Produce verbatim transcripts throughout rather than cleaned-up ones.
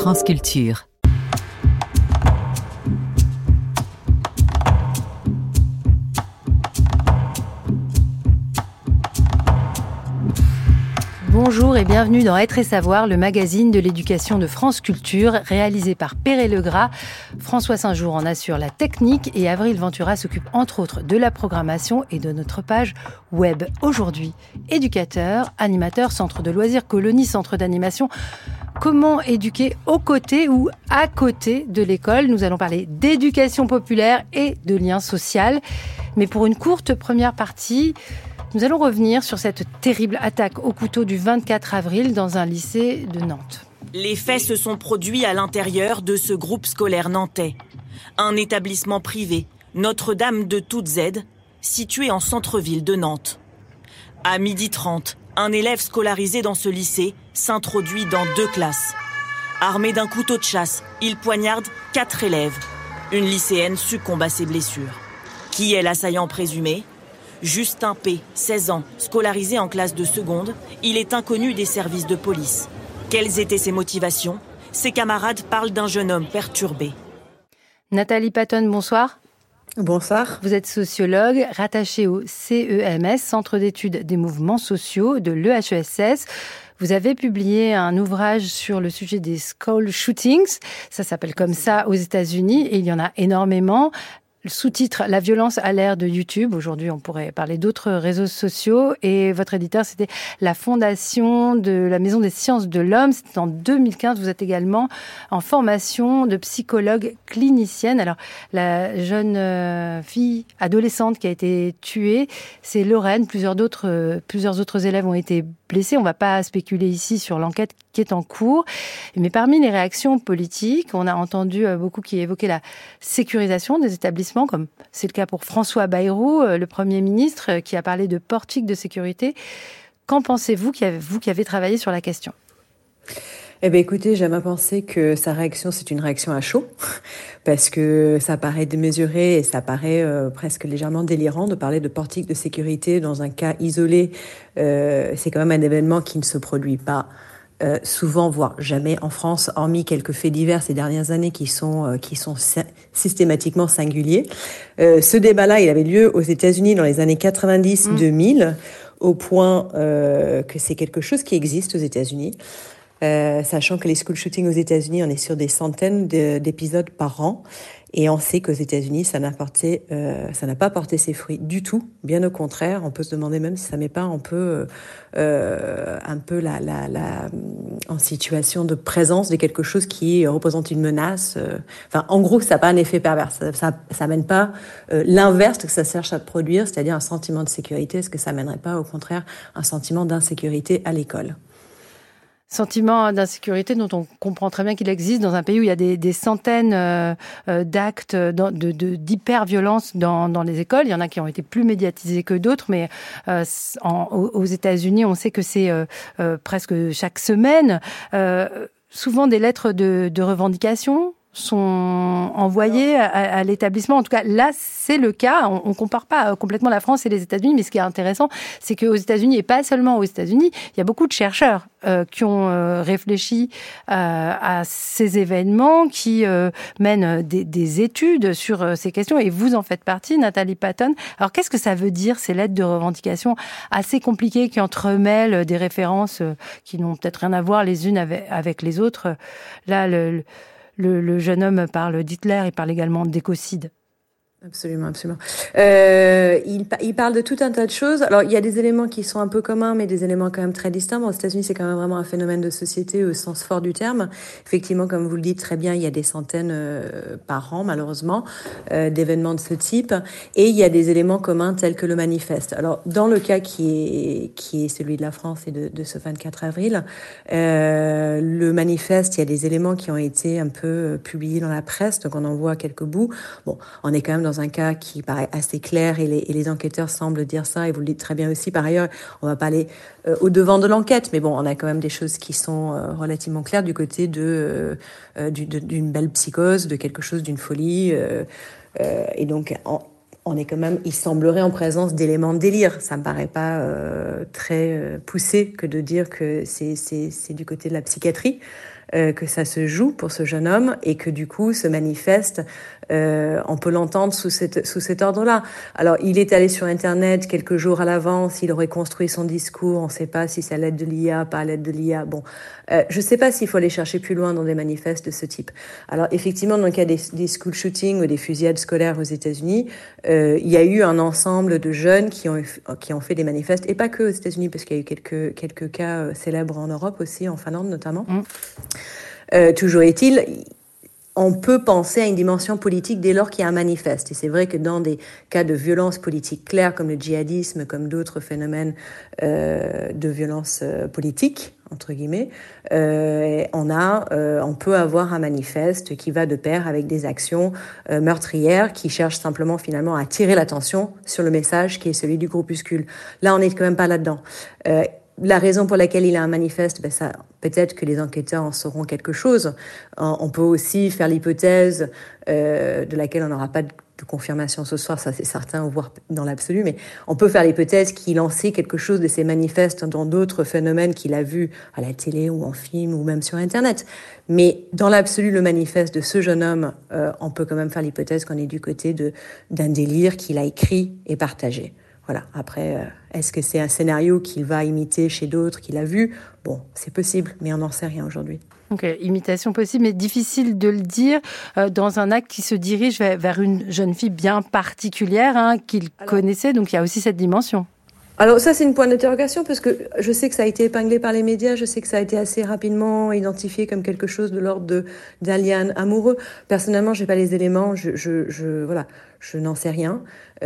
France Culture. Bonjour et bienvenue dans Être et Savoir, le magazine de l'éducation de France Culture, réalisé par Perret Legras. François Saint-Jour en assure la technique et Avril Ventura s'occupe entre autres de la programmation et de notre page web. Aujourd'hui, éducateur, animateur, centre de loisirs, colonie, centre d'animation. Comment éduquer aux côtés ou à côté de l'école? Nous allons parler d'éducation populaire et de lien social. Mais pour une courte première partie, nous allons revenir sur cette terrible attaque au couteau du vingt-quatre avril dans un lycée de Nantes. Les faits se sont produits à l'intérieur de ce groupe scolaire nantais. Un établissement privé, Notre-Dame de Toutes Aides, situé en centre-ville de Nantes. À midi trente, un élève scolarisé dans ce lycée s'introduit dans deux classes. Armé d'un couteau de chasse, il poignarde quatre élèves. Une lycéenne succombe à ses blessures. Qui est l'assaillant présumé ? Justin P., seize ans, scolarisé en classe de seconde, il est inconnu des services de police. Quelles étaient ses motivations ? Ses camarades parlent d'un jeune homme perturbé. Nathalie Patton, bonsoir. Bonsoir. Vous êtes sociologue, rattachée au C E M S, Centre d'études des mouvements sociaux de l'E H E S S. Vous avez publié un ouvrage sur le sujet des school shootings. Ça s'appelle comme ça aux États-Unis et il y en a énormément. Le sous-titre « La violence à l'ère de YouTube ». Aujourd'hui, on pourrait parler d'autres réseaux sociaux. Et votre éditeur, c'était la Fondation de la Maison des sciences de l'homme. C'était en deux mille quinze. Vous êtes également en formation de psychologue clinicienne. Alors, la jeune euh, fille adolescente qui a été tuée, c'est Lorraine. Plusieurs d'autres, euh, plusieurs autres élèves ont été blessés. On ne va pas spéculer ici sur l'enquête qui est en cours. Mais parmi les réactions politiques, on a entendu beaucoup qui évoquaient la sécurisation des établissements, comme c'est le cas pour François Bayrou, le Premier ministre, qui a parlé de portique de sécurité. Qu'en pensez-vous, vous qui avez travaillé sur la question ? Eh bien, écoutez, j'aime à penser que sa réaction, c'est une réaction à chaud, parce que ça paraît démesuré et ça paraît euh, presque légèrement délirant de parler de portique de sécurité dans un cas isolé. Euh, c'est quand même un événement qui ne se produit pas Euh, souvent, voire jamais en France, hormis quelques faits divers ces dernières années qui sont euh, qui sont systématiquement singuliers. Euh, ce débat-là, il avait lieu aux États-Unis dans les années quatre-vingt-dix deux mille, au point euh, que c'est quelque chose qui existe aux États-Unis. Euh, sachant que les school shootings aux États-Unis, on est sur des centaines de, d'épisodes par an. Et on sait qu'aux États-Unis, ça n'a porté, euh, ça n'a pas porté ses fruits du tout. Bien au contraire, on peut se demander même si ça met pas un peu, euh, un peu la, la, la, en situation de présence de quelque chose qui représente une menace. Euh, enfin, en gros, ça n'a pas un effet pervers. Ça, ça, ça mène pas euh, l'inverse que ça cherche à produire, c'est-à-dire un sentiment de sécurité. Est-ce que ça mènerait pas, au contraire, un sentiment d'insécurité à l'école ? Sentiment d'insécurité dont on comprend très bien qu'il existe dans un pays où il y a des, des centaines euh, d'actes de, de, d'hyper-violence dans, dans les écoles. Il y en a qui ont été plus médiatisés que d'autres, mais euh, en, aux États-Unis, on sait que c'est euh, euh, presque chaque semaine. Euh, souvent des lettres de, de revendication sont envoyés à, à l'établissement. En tout cas, là, c'est le cas. On ne compare pas complètement la France et les États-Unis, mais ce qui est intéressant, c'est qu'aux États-Unis, et pas seulement aux États-Unis, il y a beaucoup de chercheurs euh, qui ont euh, réfléchi euh, à ces événements, qui euh, mènent des, des études sur euh, ces questions, et vous en faites partie, Nathalie Patton. Alors, qu'est-ce que ça veut dire, ces lettres de revendication assez compliquées qui entremêlent des références euh, qui n'ont peut-être rien à voir les unes avec, avec les autres? Là, le... le Le, le jeune homme parle d'Hitler, il parle également d'écocide. Absolument, absolument. Euh, il, il parle de tout un tas de choses. Alors, il y a des éléments qui sont un peu communs, mais des éléments quand même très distincts. Bon, aux États-Unis, c'est quand même vraiment un phénomène de société au sens fort du terme. Effectivement, comme vous le dites très bien, il y a des centaines euh, par an, malheureusement, euh, d'événements de ce type. Et il y a des éléments communs tels que le manifeste. Alors, dans le cas qui est, qui est celui de la France et de, de ce vingt-quatre avril, euh, le manifeste, il y a des éléments qui ont été un peu publiés dans la presse, donc on en voit quelques bouts. Bon, on est quand même dans dans un cas qui paraît assez clair et les, et les enquêteurs semblent dire ça, et vous le dites très bien aussi. Par ailleurs, on va pas aller euh, au-devant de l'enquête, mais bon, on a quand même des choses qui sont euh, relativement claires du côté de, euh, du, de, d'une belle psychose, de quelque chose, d'une folie. Euh, euh, et donc, en, on est quand même, il semblerait en présence d'éléments de délire. Ça me paraît pas euh, très euh, poussé que de dire que c'est, c'est, c'est du côté de la psychiatrie. euh, que ça se joue pour ce jeune homme et que du coup ce manifeste, euh, on peut l'entendre sous, cette, sous cet ordre-là. Alors, il est allé sur Internet quelques jours à l'avance, il aurait construit son discours, on ne sait pas si c'est à l'aide de l'I A, pas à l'aide de l'I A. Bon, euh, je ne sais pas s'il faut aller chercher plus loin dans des manifestes de ce type. Alors, effectivement, dans le cas des, des school shootings ou des fusillades scolaires aux États-Unis, euh, il y a eu un ensemble de jeunes qui ont, qui ont fait des manifestes, et pas que aux États-Unis, parce qu'il y a eu quelques, quelques cas célèbres en Europe aussi, en Finlande notamment. Mmh. Euh, toujours est-il, on peut penser à une dimension politique dès lors qu'il y a un manifeste. Et c'est vrai que dans des cas de violence politique claire, comme le djihadisme, comme d'autres phénomènes euh, de violence euh, politique, entre guillemets, euh, on a, euh, on peut avoir un manifeste qui va de pair avec des actions euh, meurtrières qui cherchent simplement finalement à attirer l'attention sur le message qui est celui du groupuscule. Là, on n'est quand même pas là-dedans. Euh, La raison pour laquelle il a un manifeste, ben ça, peut-être que les enquêteurs en sauront quelque chose. On peut aussi faire l'hypothèse euh, de laquelle on n'aura pas de, de confirmation ce soir, ça c'est certain, voire dans l'absolu, mais on peut faire l'hypothèse qu'il lançait quelque chose de ces manifestes dans d'autres phénomènes qu'il a vus à la télé ou en film ou même sur Internet. Mais dans l'absolu, le manifeste de ce jeune homme, euh, on peut quand même faire l'hypothèse qu'on est du côté de, d'un délire qu'il a écrit et partagé. Voilà. Après, euh, est-ce que c'est un scénario qu'il va imiter chez d'autres, qu'il a vu ? Bon, c'est possible, mais on n'en sait rien aujourd'hui. Donc, euh, imitation possible, mais difficile de le dire euh, dans un acte qui se dirige vers, vers une jeune fille bien particulière hein, qu'il Alors... connaissait. Donc, il y a aussi cette dimension. Alors ça, c'est une point d'interrogation parce que je sais que ça a été épinglé par les médias, je sais que ça a été assez rapidement identifié comme quelque chose de l'ordre de, d'un lien amoureux. Personnellement, j'ai pas les éléments, je, je, je voilà, je n'en sais rien.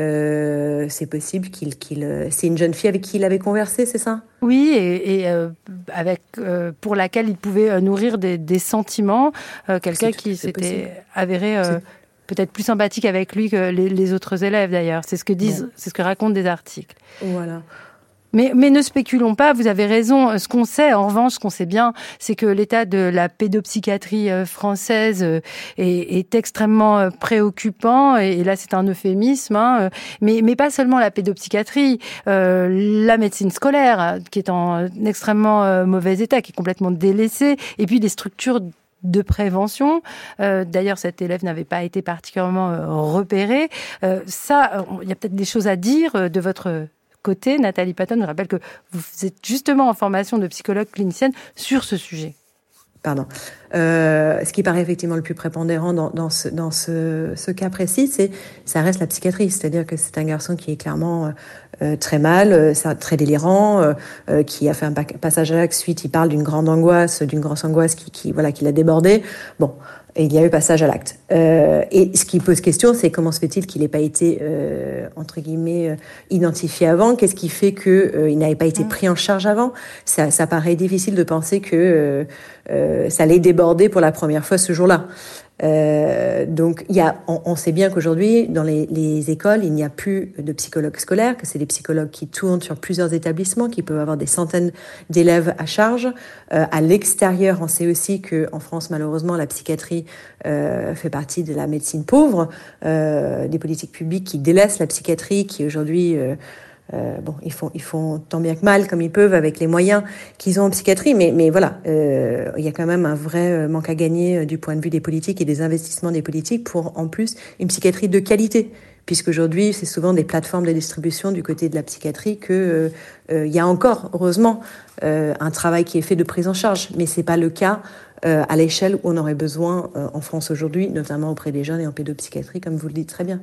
Euh, c'est possible qu'il, qu'il, c'est une jeune fille avec qui il avait conversé, c'est ça ? Oui, et, et euh, avec euh, pour laquelle il pouvait euh, nourrir des, des sentiments, euh, quelqu'un qui s'était possible. avéré. Euh, peut-être plus sympathique avec lui que les, les autres élèves d'ailleurs. C'est ce que disent, bon. c'est ce que racontent des articles. Voilà. Mais, mais ne spéculons pas, vous avez raison. Ce qu'on sait, en revanche, ce qu'on sait bien, c'est que l'état de la pédopsychiatrie française est, est extrêmement préoccupant. Et là, c'est un euphémisme. Hein. Mais, mais pas seulement la pédopsychiatrie, euh, la médecine scolaire, qui est en extrêmement mauvais état, qui est complètement délaissée. Et puis, les structures de prévention. Euh, d'ailleurs, cet élève n'avait pas été particulièrement euh, repéré. Euh, ça, il y a peut-être des choses à dire euh, de votre côté. Nathalie Patton, je rappelle que vous êtes justement en formation de psychologue clinicienne sur ce sujet. Pardon. Euh, ce qui paraît effectivement le plus prépondérant dans, dans, ce, dans ce, ce cas précis, c'est ça reste la psychiatrie. C'est-à-dire que c'est un garçon qui est clairement euh, très mal, euh, très délirant, euh, qui a fait un passage à l'acte. Suite, il parle d'une grande angoisse, d'une grosse angoisse qui, qui voilà, qui l'a débordé. Bon. Et il y a eu passage à l'acte. Euh, et ce qui pose question, c'est comment se fait-il qu'il n'ait pas été, euh, entre guillemets, euh, identifié avant ? Qu'est-ce qui fait qu'il euh, n'avait pas été pris en charge avant ? Ça, ça paraît difficile de penser que euh, euh, ça allait déborder pour la première fois ce jour-là. Euh, donc, il y a, on, on sait bien qu'aujourd'hui, dans les, les écoles, il n'y a plus de psychologues scolaires, que c'est des psychologues qui tournent sur plusieurs établissements, qui peuvent avoir des centaines d'élèves à charge. Euh, à l'extérieur, on sait aussi que en France, malheureusement, la psychiatrie euh, fait partie de la médecine pauvre, euh, des politiques publiques qui délaissent la psychiatrie, qui aujourd'hui euh, Euh, bon, ils font, ils font tant bien que mal comme ils peuvent avec les moyens qu'ils ont en psychiatrie, mais, mais voilà, euh, il y a quand même un vrai manque à gagner euh, du point de vue des politiques et des investissements des politiques pour, en plus, une psychiatrie de qualité. Puisqu'aujourd'hui, c'est souvent des plateformes de distribution du côté de la psychiatrie que euh, euh, il y a encore, heureusement, euh, un travail qui est fait de prise en charge, mais c'est pas le cas euh, à l'échelle où on aurait besoin euh, en France aujourd'hui, notamment auprès des jeunes et en pédopsychiatrie, comme vous le dites très bien.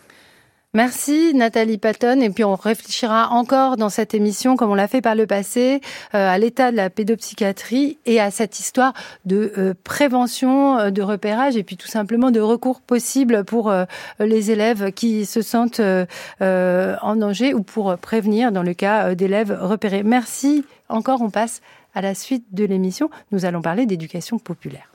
Merci Nathalie Patton, et puis on réfléchira encore dans cette émission, comme on l'a fait par le passé, euh, à l'état de la pédopsychiatrie et à cette histoire de euh, prévention, euh, de repérage et puis tout simplement de recours possible pour euh, les élèves qui se sentent euh, euh, en danger ou pour prévenir dans le cas euh, d'élèves repérés. Merci encore, on passe à la suite de l'émission. Nous allons parler d'éducation populaire.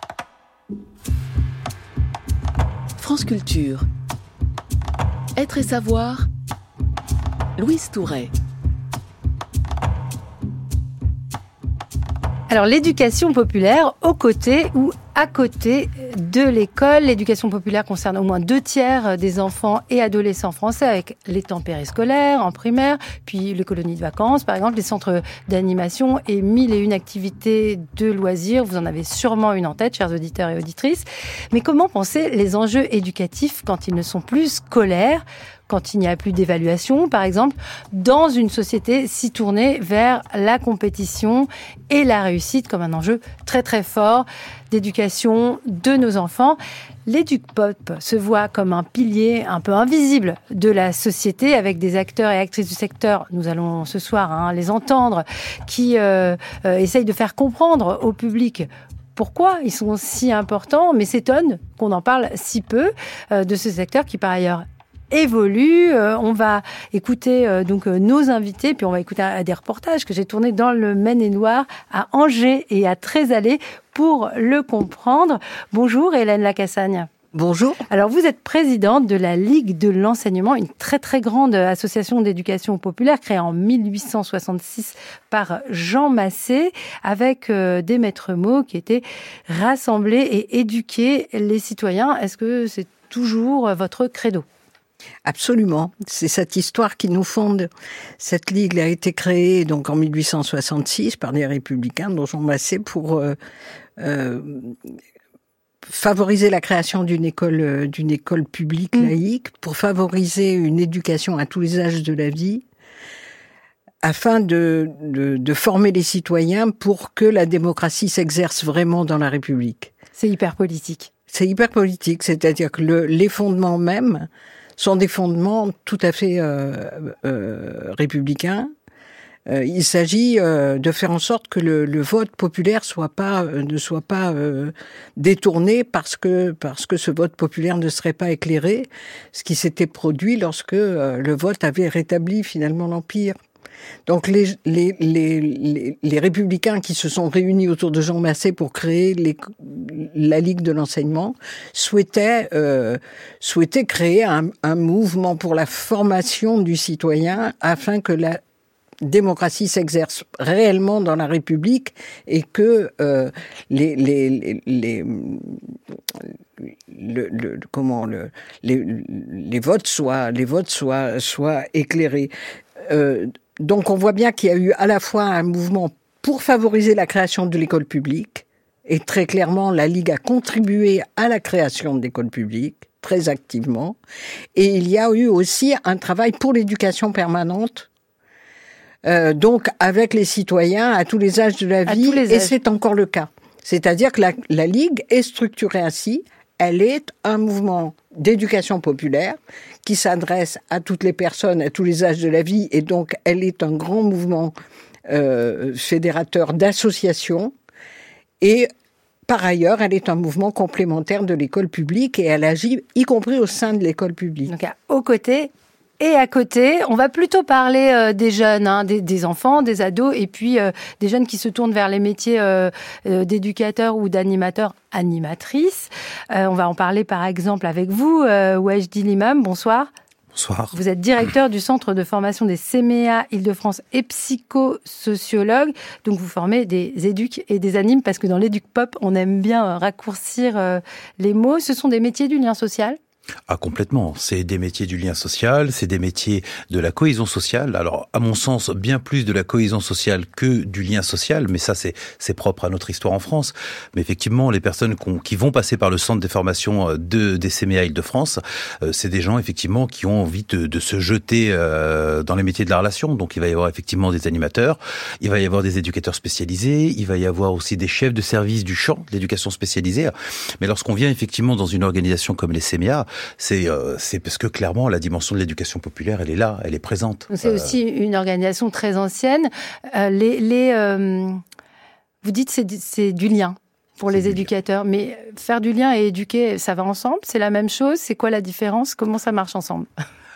France Culture. Être et savoir, Louise Touret. Alors, l'éducation populaire aux côtés ou à côté de l'école. L'éducation populaire concerne au moins deux tiers des enfants et adolescents français, avec les temps périscolaires en primaire, puis les colonies de vacances, par exemple, les centres d'animation et mille et une activités de loisirs. Vous en avez sûrement une en tête, chers auditeurs et auditrices. Mais comment penser les enjeux éducatifs quand ils ne sont plus scolaires, quand il n'y a plus d'évaluation, par exemple, dans une société si tournée vers la compétition et la réussite comme un enjeu très très fort d'éducation de nos enfants. L'EducPop se voit comme un pilier un peu invisible de la société, avec des acteurs et actrices du secteur, nous allons ce soir hein, les entendre, qui euh, euh, essayent de faire comprendre au public pourquoi ils sont si importants, mais s'étonnent qu'on en parle si peu euh, de ce secteur qui par ailleurs évolue. Euh, on va écouter euh, donc euh, nos invités, puis on va écouter un, des reportages que j'ai tournés dans le Maine-et-Loire, à Angers et à Trézalé pour le comprendre. Bonjour Hélène Lacassagne. Bonjour. Alors vous êtes présidente de la Ligue de l'enseignement, une très très grande association d'éducation populaire créée en mille huit cent soixante-six par Jean Massé, avec euh, des maîtres mots qui étaient rassembler et éduquer les citoyens. Est-ce que c'est toujours votre credo ? Absolument. C'est cette histoire qui nous fonde. Cette ligue a été créée donc en mille huit cent soixante-six par les Républicains, dont Jean Massé, pour euh, euh, favoriser la création d'une école, euh, d'une école publique mmh. laïque, pour favoriser une éducation à tous les âges de la vie, afin de, de, de former les citoyens pour que la démocratie s'exerce vraiment dans la République. C'est hyper politique. C'est hyper politique, c'est-à-dire que le, les fondements mêmes sont des fondements tout à fait euh, euh, républicains. Euh, il s'agit euh, de faire en sorte que le, le vote populaire soit pas, euh, ne soit pas euh, détourné parce que, parce que ce vote populaire ne serait pas éclairé, ce qui s'était produit lorsque euh, le vote avait rétabli finalement l'Empire. Donc les, les, les, les, les républicains qui se sont réunis autour de Jean Massé pour créer les, la Ligue de l'enseignement souhaitaient, euh, souhaitaient créer un, un mouvement pour la formation du citoyen afin que la démocratie s'exerce réellement dans la République et que euh, les, les, les, les le, le, comment le, les, les votes soient, les votes soient, soient éclairés. Euh, Donc on voit bien qu'il y a eu à la fois un mouvement pour favoriser la création de l'école publique, et très clairement la Ligue a contribué à la création de l'école publique, très activement, et il y a eu aussi un travail pour l'éducation permanente, euh, donc avec les citoyens à tous les âges de la vie, et c'est encore le cas. C'est-à-dire que la, la Ligue est structurée ainsi, elle est un mouvement d'éducation populaire qui s'adresse à toutes les personnes, à tous les âges de la vie, et donc elle est un grand mouvement euh, fédérateur d'associations, et par ailleurs, elle est un mouvement complémentaire de l'école publique, et elle agit y compris au sein de l'école publique. Donc, aux côtés et à côté, on va plutôt parler euh, des jeunes, hein, des, des enfants, des ados, et puis euh, des jeunes qui se tournent vers les métiers euh, euh, d'éducateurs ou d'animateurs, animatrices. Euh, on va en parler par exemple avec vous, euh, Wajdi Limam, bonsoir. Bonsoir. Vous êtes directeur du centre de formation des C M E A Île-de-France et psychosociologue. Donc vous formez des éducs et des animes, parce que dans l'éduc-pop, on aime bien raccourcir euh, les mots. Ce sont des métiers du lien social ? Ah, complètement. C'est des métiers du lien social, c'est des métiers de la cohésion sociale. Alors, à mon sens, bien plus de la cohésion sociale que du lien social, mais ça, c'est, c'est propre à notre histoire en France. Mais effectivement, les personnes qui vont passer par le centre des formations de, des C M E A Île-de-France, euh, c'est des gens, effectivement, qui ont envie de, de se jeter euh, dans les métiers de la relation. Donc, il va y avoir effectivement des animateurs, il va y avoir des éducateurs spécialisés, il va y avoir aussi des chefs de service du champ de l'éducation spécialisée. Mais lorsqu'on vient, effectivement, dans une organisation comme les C M E A, C'est, euh, c'est parce que clairement la dimension de l'éducation populaire, elle est là, elle est présente. C'est euh... aussi une organisation très ancienne. Euh, les, les, euh, vous dites c'est, c'est du lien pour c'est les éducateurs, lien. Mais faire du lien et éduquer, ça va ensemble ? C'est la même chose ? C'est quoi la différence ? Comment ça marche ensemble ?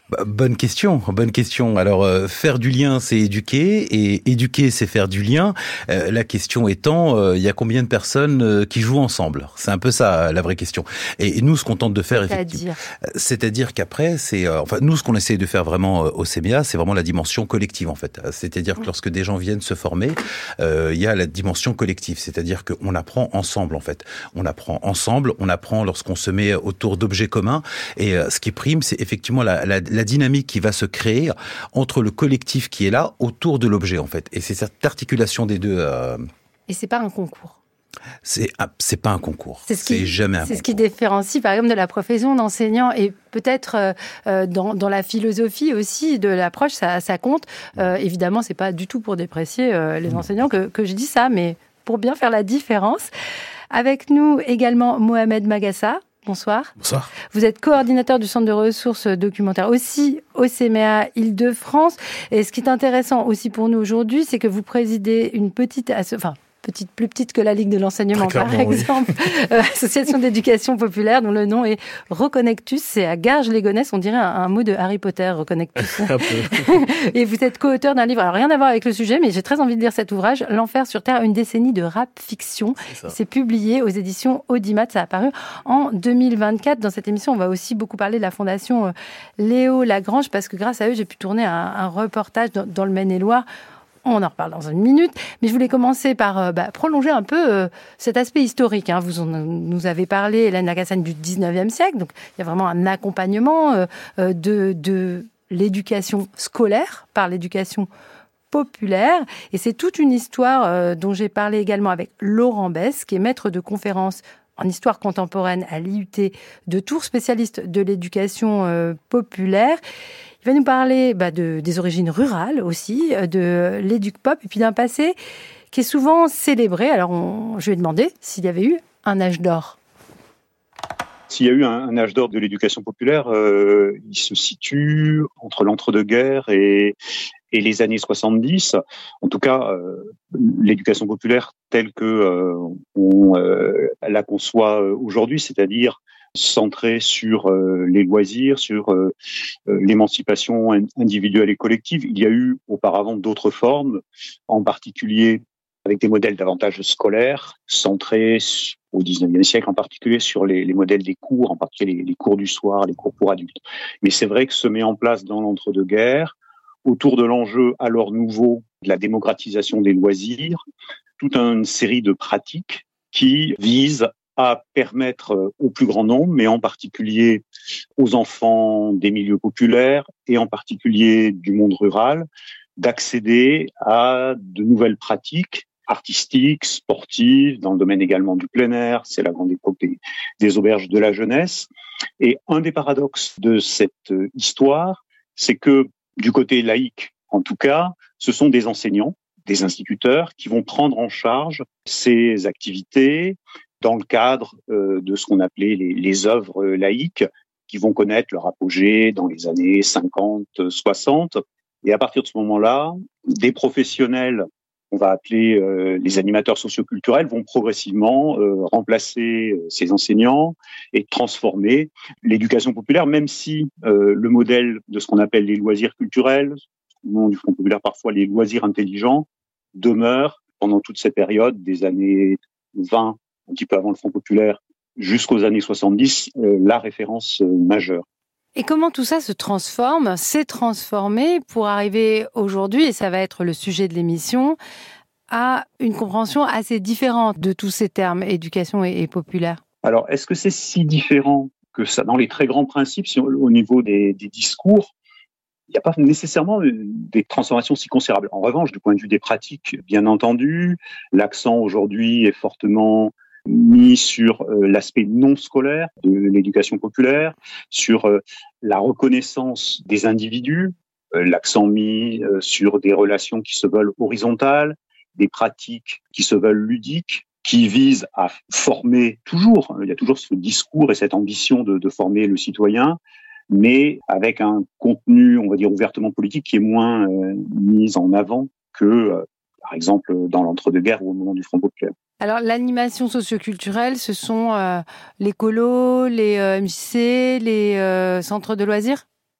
Bah, bonne question, bonne question. Alors, euh, faire du lien, c'est éduquer, et éduquer, c'est faire du lien. Euh, la question étant, il euh, y a combien de personnes euh, qui jouent ensemble? C'est un peu ça, la vraie question. Et, et nous, ce qu'on tente de faire, effectivement, c'est-à-dire qu'après, c'est, euh, enfin, nous, ce qu'on essaie de faire vraiment euh, au C M E A, c'est vraiment la dimension collective, en fait. C'est-à-dire que lorsque des gens viennent se former, il euh, y a la dimension collective, c'est-à-dire qu'on apprend ensemble, en fait. On apprend ensemble, on apprend lorsqu'on se met autour d'objets communs, et euh, ce qui prime, c'est effectivement la, la, la dynamique qui va se créer entre le collectif qui est là autour de l'objet, en fait. Et c'est cette articulation des deux. Euh... Et c'est pas un concours. C'est c'est pas un concours. C'est, ce qui, c'est jamais un c'est concours. ce qui différencie, par exemple, de la profession d'enseignant, et peut-être euh, dans, dans la philosophie aussi de l'approche, ça, ça compte. Euh, évidemment, c'est pas du tout pour déprécier euh, les enseignants que, que je dis ça, mais pour bien faire la différence. Avec nous également Mohamed Magassa. Bonsoir. Bonsoir. Vous êtes coordinateur du Centre de ressources documentaires aussi au C M E A Île-de-France. Et ce qui est intéressant aussi pour nous aujourd'hui, c'est que vous présidez une petite... Asso- enfin, petite, plus petite que la Ligue de l'enseignement, par exemple, oui. euh, Association d'éducation populaire, dont le nom est Reconnectus. C'est à Garges-les-Gonesse, on dirait un, un mot de Harry Potter, Reconnectus. Un peu. Et vous êtes co-auteur d'un livre, alors rien à voir avec le sujet, mais j'ai très envie de lire cet ouvrage, L'Enfer sur Terre, une décennie de rap fiction. C'est, c'est publié aux éditions Audimat, ça a apparu en deux mille vingt-quatre. Dans cette émission, on va aussi beaucoup parler de la fondation Léo Lagrange, parce que grâce à eux, j'ai pu tourner un, un reportage dans, dans le Maine-et-Loire. On en reparle dans une minute, mais je voulais commencer par euh, bah, prolonger un peu euh, cet aspect historique. Hein. Vous en, nous avez parlé, Hélène Lagassane, du dix-neuvième siècle, donc il y a vraiment un accompagnement euh, de, de l'éducation scolaire par l'éducation populaire, et c'est toute une histoire euh, dont j'ai parlé également avec Laurent Besse, qui est maître de conférences en histoire contemporaine à l'I U T de Tours, spécialiste de l'éducation euh, populaire. Il va nous parler bah, de, des origines rurales aussi, de l'éduc-pop, et puis d'un passé qui est souvent célébré. Alors, on, je lui ai demandé s'il y avait eu un âge d'or. S'il y a eu un, un âge d'or de l'éducation populaire, euh, il se situe entre l'entre-deux-guerres et, et les années soixante-dix. En tout cas, euh, l'éducation populaire telle que euh, on euh, la conçoit aujourd'hui, c'est-à-dire centré sur euh, les loisirs, sur euh, euh, l'émancipation individuelle et collective. Il y a eu auparavant d'autres formes, en particulier avec des modèles davantage scolaires, centrés au dix-neuvième siècle, en particulier sur les, les modèles des cours, en particulier les, les cours du soir, les cours pour adultes. Mais c'est vrai que se met en place dans l'entre-deux-guerres, autour de l'enjeu alors nouveau de la démocratisation des loisirs, toute une série de pratiques qui visent à permettre au plus grand nombre, mais en particulier aux enfants des milieux populaires et en particulier du monde rural, d'accéder à de nouvelles pratiques artistiques, sportives, dans le domaine également du plein air. C'est la grande époque des, des auberges de la jeunesse. Et un des paradoxes de cette histoire, c'est que du côté laïque, en tout cas, ce sont des enseignants, des instituteurs qui vont prendre en charge ces activités dans le cadre euh, de ce qu'on appelait les, les œuvres laïques, qui vont connaître leur apogée dans les années cinquante, soixante. Et à partir de ce moment-là, des professionnels, on va appeler euh, les animateurs socioculturels, vont progressivement euh, remplacer euh, ces enseignants et transformer l'éducation populaire, même si euh, le modèle de ce qu'on appelle les loisirs culturels, au nom du Front populaire parfois les loisirs intelligents, demeure pendant toute cette période des années vingt, un petit peu avant le Front populaire, jusqu'aux années soixante-dix, euh, la référence euh, majeure. Et comment tout ça se transforme, s'est transformé pour arriver aujourd'hui, et ça va être le sujet de l'émission, à une compréhension assez différente de tous ces termes, éducation et, et populaire? Alors, est-ce que c'est si différent que ça? Dans les très grands principes, si on, au niveau des, des discours, il n'y a pas nécessairement des transformations si considérables. En revanche, du point de vue des pratiques, bien entendu, l'accent aujourd'hui est fortement mis sur euh, l'aspect non scolaire de l'éducation populaire, sur euh, la reconnaissance des individus, euh, l'accent mis euh, sur des relations qui se veulent horizontales, des pratiques qui se veulent ludiques, qui visent à former toujours, il y a toujours ce discours et cette ambition de, de former le citoyen, mais avec un contenu, on va dire, ouvertement politique qui est moins euh, mis en avant que, euh, par exemple, dans l'entre-deux-guerres ou au moment du Front populaire. Alors, l'animation socioculturelle, ce sont euh, les colos, les euh, M J C, les euh, centres de loisirs?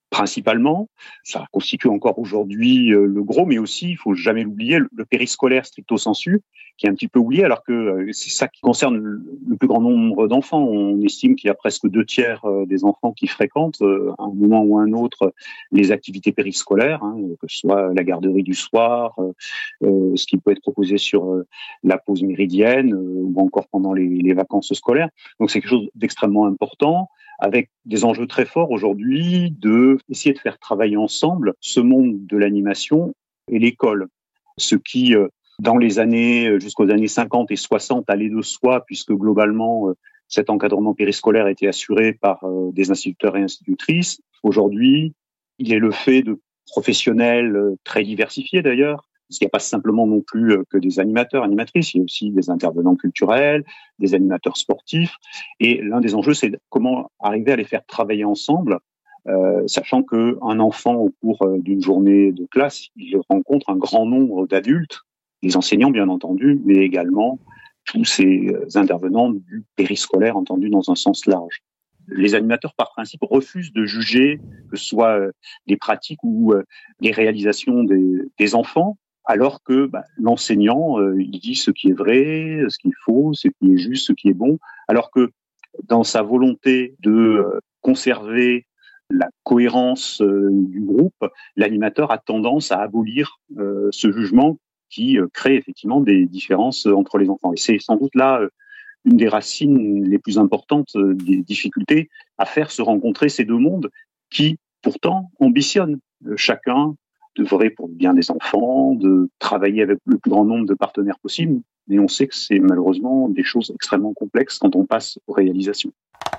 principalement. Ça constitue encore aujourd'hui euh, le gros, mais aussi, il faut jamais l'oublier, le, le périscolaire stricto sensu, qui est un petit peu oublié, alors que euh, c'est ça qui concerne le, le plus grand nombre d'enfants. On estime qu'il y a presque deux tiers euh, des enfants qui fréquentent, euh, à un moment ou à un autre, les activités périscolaires, hein, que ce soit la garderie du soir, euh, euh, ce qui peut être proposé sur euh, la pause méridienne, euh, ou encore pendant les, les vacances scolaires. Donc c'est quelque chose d'extrêmement important, avec des enjeux très forts aujourd'hui de essayer de faire travailler ensemble ce monde de l'animation et l'école. Ce qui, dans les années, jusqu'aux années cinquante et soixante, allait de soi, puisque globalement, cet encadrement périscolaire était assuré par des instituteurs et institutrices. Aujourd'hui, il est le fait de professionnels très diversifiés d'ailleurs. Il n'y a pas simplement non plus que des animateurs, animatrices, il y a aussi des intervenants culturels, des animateurs sportifs. Et l'un des enjeux, c'est comment arriver à les faire travailler ensemble, euh, sachant qu'un enfant, au cours d'une journée de classe, il rencontre un grand nombre d'adultes, les enseignants bien entendu, mais également tous ces intervenants du périscolaire entendu dans un sens large. Les animateurs, par principe, refusent de juger que ce soit les pratiques ou les réalisations des, des enfants, alors que bah, l'enseignant, euh, il dit ce qui est vrai, ce qu'il faut, ce qui est juste, ce qui est bon, alors que dans sa volonté de euh, conserver la cohérence euh, du groupe, l'animateur a tendance à abolir euh, ce jugement qui euh, crée effectivement des différences entre les enfants. Et c'est sans doute là euh, une des racines les plus importantes euh, des difficultés à faire se rencontrer ces deux mondes qui, pourtant, ambitionnent euh, chacun devrait, pour le bien des enfants, de travailler avec le plus grand nombre de partenaires possible. Mais on sait que c'est malheureusement des choses extrêmement complexes quand on passe aux réalisations.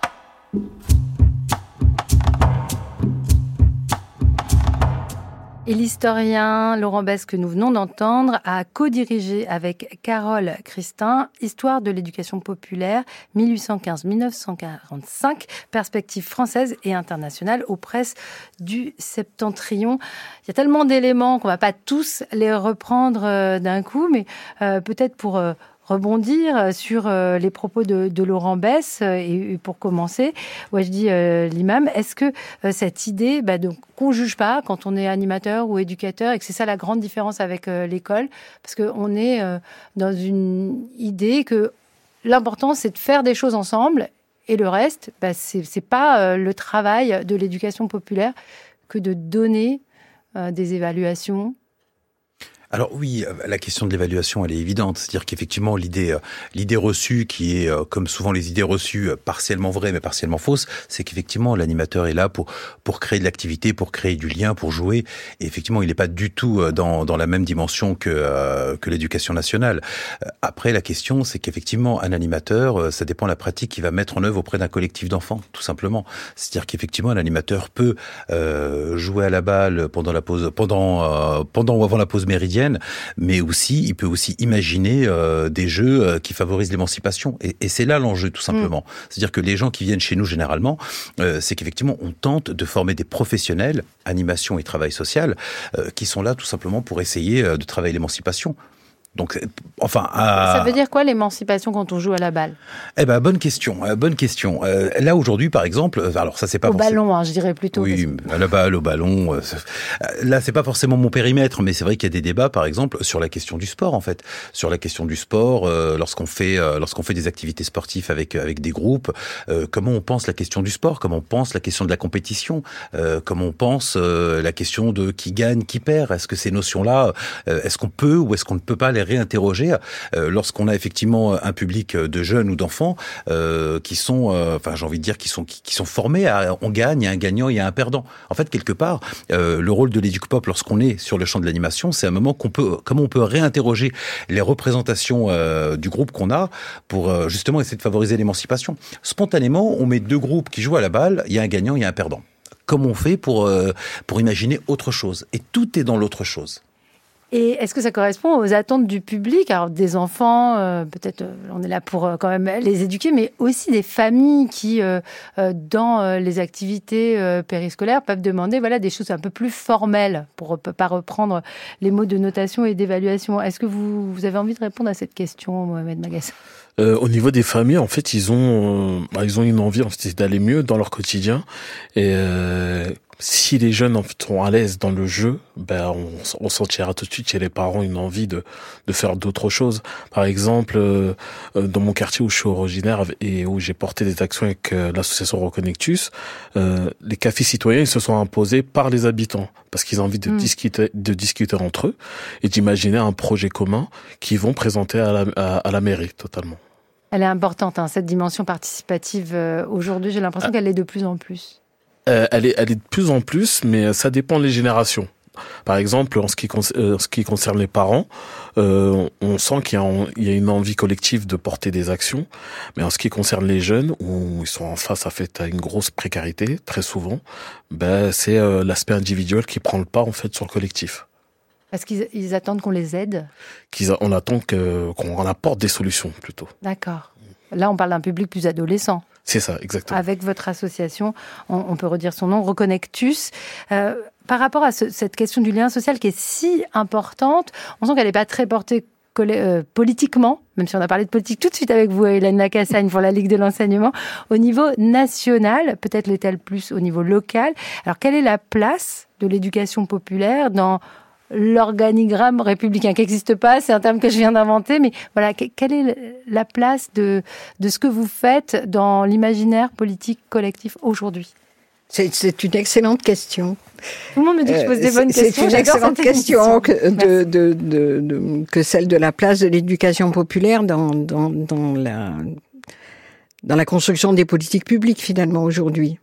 Et l'historien Laurent Besse, que nous venons d'entendre, a co-dirigé avec Carole Christin Histoire de l'éducation populaire mille huit cent quinze à mille neuf cent quarante-cinq, perspective française et internationale aux presses du Septentrion. Il y a tellement d'éléments qu'on ne va pas tous les reprendre d'un coup, mais euh, peut-être pour... Euh, rebondir sur euh, les propos de, de Laurent Besse euh, et, et pour commencer, ouais, je dis euh, l'imam, est-ce que euh, cette idée bah, donc, qu'on ne juge pas quand on est animateur ou éducateur et que c'est ça la grande différence avec euh, l'école, parce qu'on est euh, dans une idée que l'important c'est de faire des choses ensemble et le reste, bah, c'est, c'est pas euh, le travail de l'éducation populaire que de donner euh, des évaluations. Alors oui, la question de l'évaluation, elle est évidente. C'est-à-dire qu'effectivement, l'idée, l'idée reçue, qui est, comme souvent les idées reçues, partiellement vraies mais partiellement fausses, c'est qu'effectivement, l'animateur est là pour pour créer de l'activité, pour créer du lien, pour jouer. Et effectivement, il n'est pas du tout dans dans la même dimension que euh, que l'éducation nationale. Après, la question, c'est qu'effectivement, un animateur, ça dépend de la pratique qu'il va mettre en œuvre auprès d'un collectif d'enfants, tout simplement. C'est-à-dire qu'effectivement, un animateur peut euh, jouer à la balle pendant la pause, pendant euh, pendant ou avant la pause méridienne. Mais aussi, il peut aussi imaginer euh, des jeux euh, qui favorisent l'émancipation. Et, et c'est là l'enjeu, tout simplement. Mmh. C'est-à-dire que les gens qui viennent chez nous, généralement, euh, c'est qu'effectivement, on tente de former des professionnels, animation et travail social, euh, qui sont là tout simplement pour essayer euh, de travailler l'émancipation. Donc, enfin, à... Ça veut dire quoi l'émancipation quand on joue à la balle ? Eh ben, bonne question, euh, bonne question. Euh, là aujourd'hui, par exemple, alors ça c'est pas au forcément... ballon, hein, je dirais plutôt. Oui, que... à la balle, au ballon. Euh, là, c'est pas forcément mon périmètre, mais c'est vrai qu'il y a des débats, par exemple, sur la question du sport, en fait, sur la question du sport, euh, lorsqu'on fait euh, lorsqu'on fait des activités sportives avec avec des groupes, euh, comment on pense la question du sport, comment on pense la question de la compétition, euh, comment on pense euh, la question de qui gagne, qui perd. Est-ce que ces notions-là, euh, est-ce qu'on peut ou est-ce qu'on ne peut pas les réinterroger euh, lorsqu'on a effectivement un public de jeunes ou d'enfants euh, qui sont, euh, enfin j'ai envie de dire, qui sont qui, qui sont formés à on gagne, il y a un gagnant, il y a un perdant. En fait, quelque part, euh, le rôle de l'éduc-pop lorsqu'on est sur le champ de l'animation, c'est un moment qu'on peut, comment on peut réinterroger les représentations euh, du groupe qu'on a pour euh, justement essayer de favoriser l'émancipation. Spontanément, on met deux groupes qui jouent à la balle, il y a un gagnant, il y a un perdant. Comment on fait pour euh, pour imaginer autre chose ? Et tout est dans l'autre chose. Et est-ce que ça correspond aux attentes du public ? Alors des enfants, euh, peut-être euh, on est là pour euh, quand même les éduquer, mais aussi des familles qui, euh, euh, dans euh, les activités euh, périscolaires, peuvent demander voilà, des choses un peu plus formelles, pour ne pas reprendre les mots de notation et d'évaluation. Est-ce que vous, vous avez envie de répondre à cette question, Mohamed Magas ? Euh, au niveau des familles, en fait, ils ont, euh, bah, ils ont une envie en fait, d'aller mieux dans leur quotidien. Et euh, si les jeunes sont à l'aise dans le jeu, ben on, on sentira tout de suite chez les parents une envie de de faire d'autres choses. Par exemple, euh, dans mon quartier où je suis originaire et où j'ai porté des actions avec euh, l'association Reconnectus, euh, les cafés citoyens ils se sont imposés par les habitants parce qu'ils ont envie de mmh. discuter de discuter entre eux et d'imaginer un projet commun qu'ils vont présenter à la à, à la mairie totalement. Elle est importante hein, cette dimension participative euh, aujourd'hui. J'ai l'impression ah. qu'elle l'est de plus en plus. Euh, elle est, elle est de plus en plus, mais ça dépend des générations. Par exemple, en ce qui, con- euh, ce qui concerne les parents, euh, on sent qu'il y a, un, il y a une envie collective de porter des actions. Mais en ce qui concerne les jeunes, où ils sont en face à, fait, à une grosse précarité, très souvent, ben, c'est euh, l'aspect individuel qui prend le pas en fait sur le collectif. Parce qu'ils ils attendent qu'on les aide qu'ils, On attend que, qu'on apporte des solutions, plutôt. D'accord. Là, on parle d'un public plus adolescent. C'est ça, exactement. Avec votre association, on, on peut redire son nom, Reconnectus. Euh, par rapport à ce, cette question du lien social qui est si importante, on sent qu'elle n'est pas très portée collé, euh, politiquement, même si on a parlé de politique tout de suite avec vous, Hélène Lacassagne, pour la Ligue de l'enseignement, au niveau national, peut-être l'est-elle plus au niveau local. Alors, quelle est la place de l'éducation populaire dans l'organigramme républicain qui n'existe pas, c'est un terme que je viens d'inventer, mais voilà, quelle est la place de, de ce que vous faites dans l'imaginaire politique collectif aujourd'hui ? C'est, c'est une excellente question. Tout le monde me dit que je pose des bonnes c'est, questions. C'est une excellente question que, de, de, de, de, que celle de la place de l'éducation populaire dans, dans, dans, la, dans la construction des politiques publiques, finalement, aujourd'hui.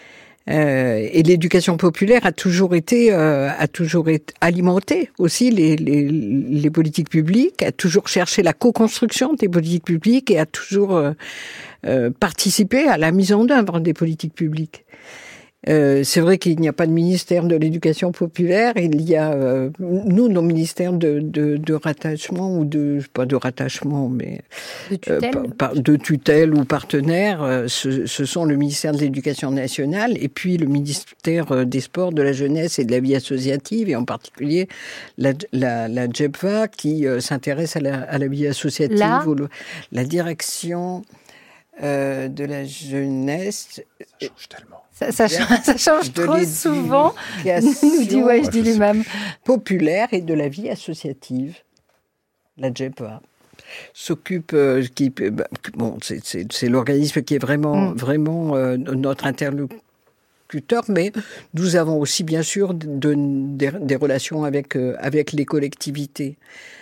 Euh, et l'éducation populaire a toujours été, euh, a toujours été alimenté aussi les, les, les politiques publiques, a toujours cherché la co-construction des politiques publiques et a toujours euh, euh, participé à la mise en œuvre des politiques publiques. Euh, c'est vrai qu'il n'y a pas de ministère de l'éducation populaire. Il y a, euh, nous, nos ministères de, de, de rattachement ou de, pas de rattachement, mais de tutelle, euh, par, de tutelle ou partenaire, euh, ce, ce sont le ministère de l'Éducation nationale et puis le ministère des Sports, de la Jeunesse et de la Vie associative, et en particulier la, la, la J E P V A qui euh, s'intéresse à la, à la vie associative. Là. Ou le, la direction euh, de la jeunesse. Ça change tellement. Ça, ça, change, ça change trop souvent, nous dit ouais, je dis l'imam. Populaire et de la vie associative, la J E P V A s'occupe, euh, qui, bah, bon, c'est, c'est, c'est l'organisme qui est vraiment, mm. vraiment euh, notre interlocuteur, mais nous avons aussi bien sûr de, de, des, des relations avec, euh, avec les collectivités.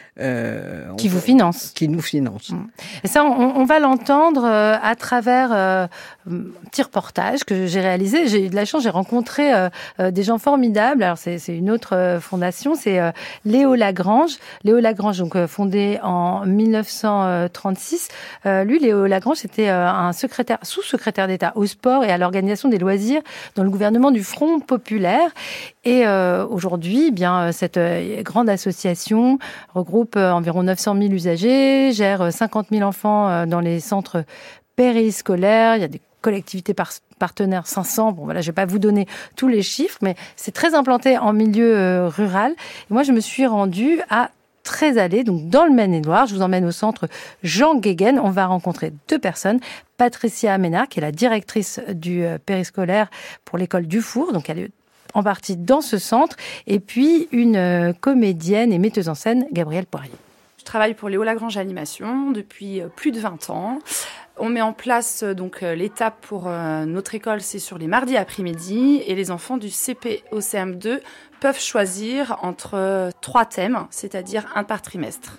Euh, qui vous finance. Qui nous finance. Et ça, on, on va l'entendre euh, à travers euh, un petit reportage que j'ai réalisé. J'ai eu de la chance, j'ai rencontré euh, euh, des gens formidables. Alors, c'est, c'est une autre euh, fondation, c'est euh, Léo Lagrange. Léo Lagrange, donc euh, fondé en dix-neuf cent trente-six. Euh, lui, Léo Lagrange, c'était euh, un secrétaire, sous-secrétaire d'État au sport et à l'organisation des loisirs dans le gouvernement du Front populaire. Et euh, aujourd'hui, eh bien, cette euh, grande association regroupe environ neuf cent mille usagers, gère cinquante mille enfants dans les centres périscolaires. Il y a des collectivités par- partenaires, cinq cents. Bon, voilà, je vais pas vous donner tous les chiffres, mais c'est très implanté en milieu euh, rural. Et moi, je me suis rendue à Trézalé, donc dans le Maine-et-Loire. Je vous emmène au centre Jean Guéguen. On va rencontrer deux personnes. Patricia Ménard, qui est la directrice du euh, périscolaire pour l'école du Four. Donc, elle est en partie dans ce centre, et puis une euh, comédienne et metteuse en scène, Gabrielle Poirier. Je travaille pour Léo Lagrange Animation depuis euh, plus de vingt ans. On met en place euh, donc euh, l'étape pour euh, notre école, c'est sur les mardis après-midi, et les enfants du C P au C M deux peuvent choisir entre euh, trois thèmes, c'est-à-dire un par trimestre.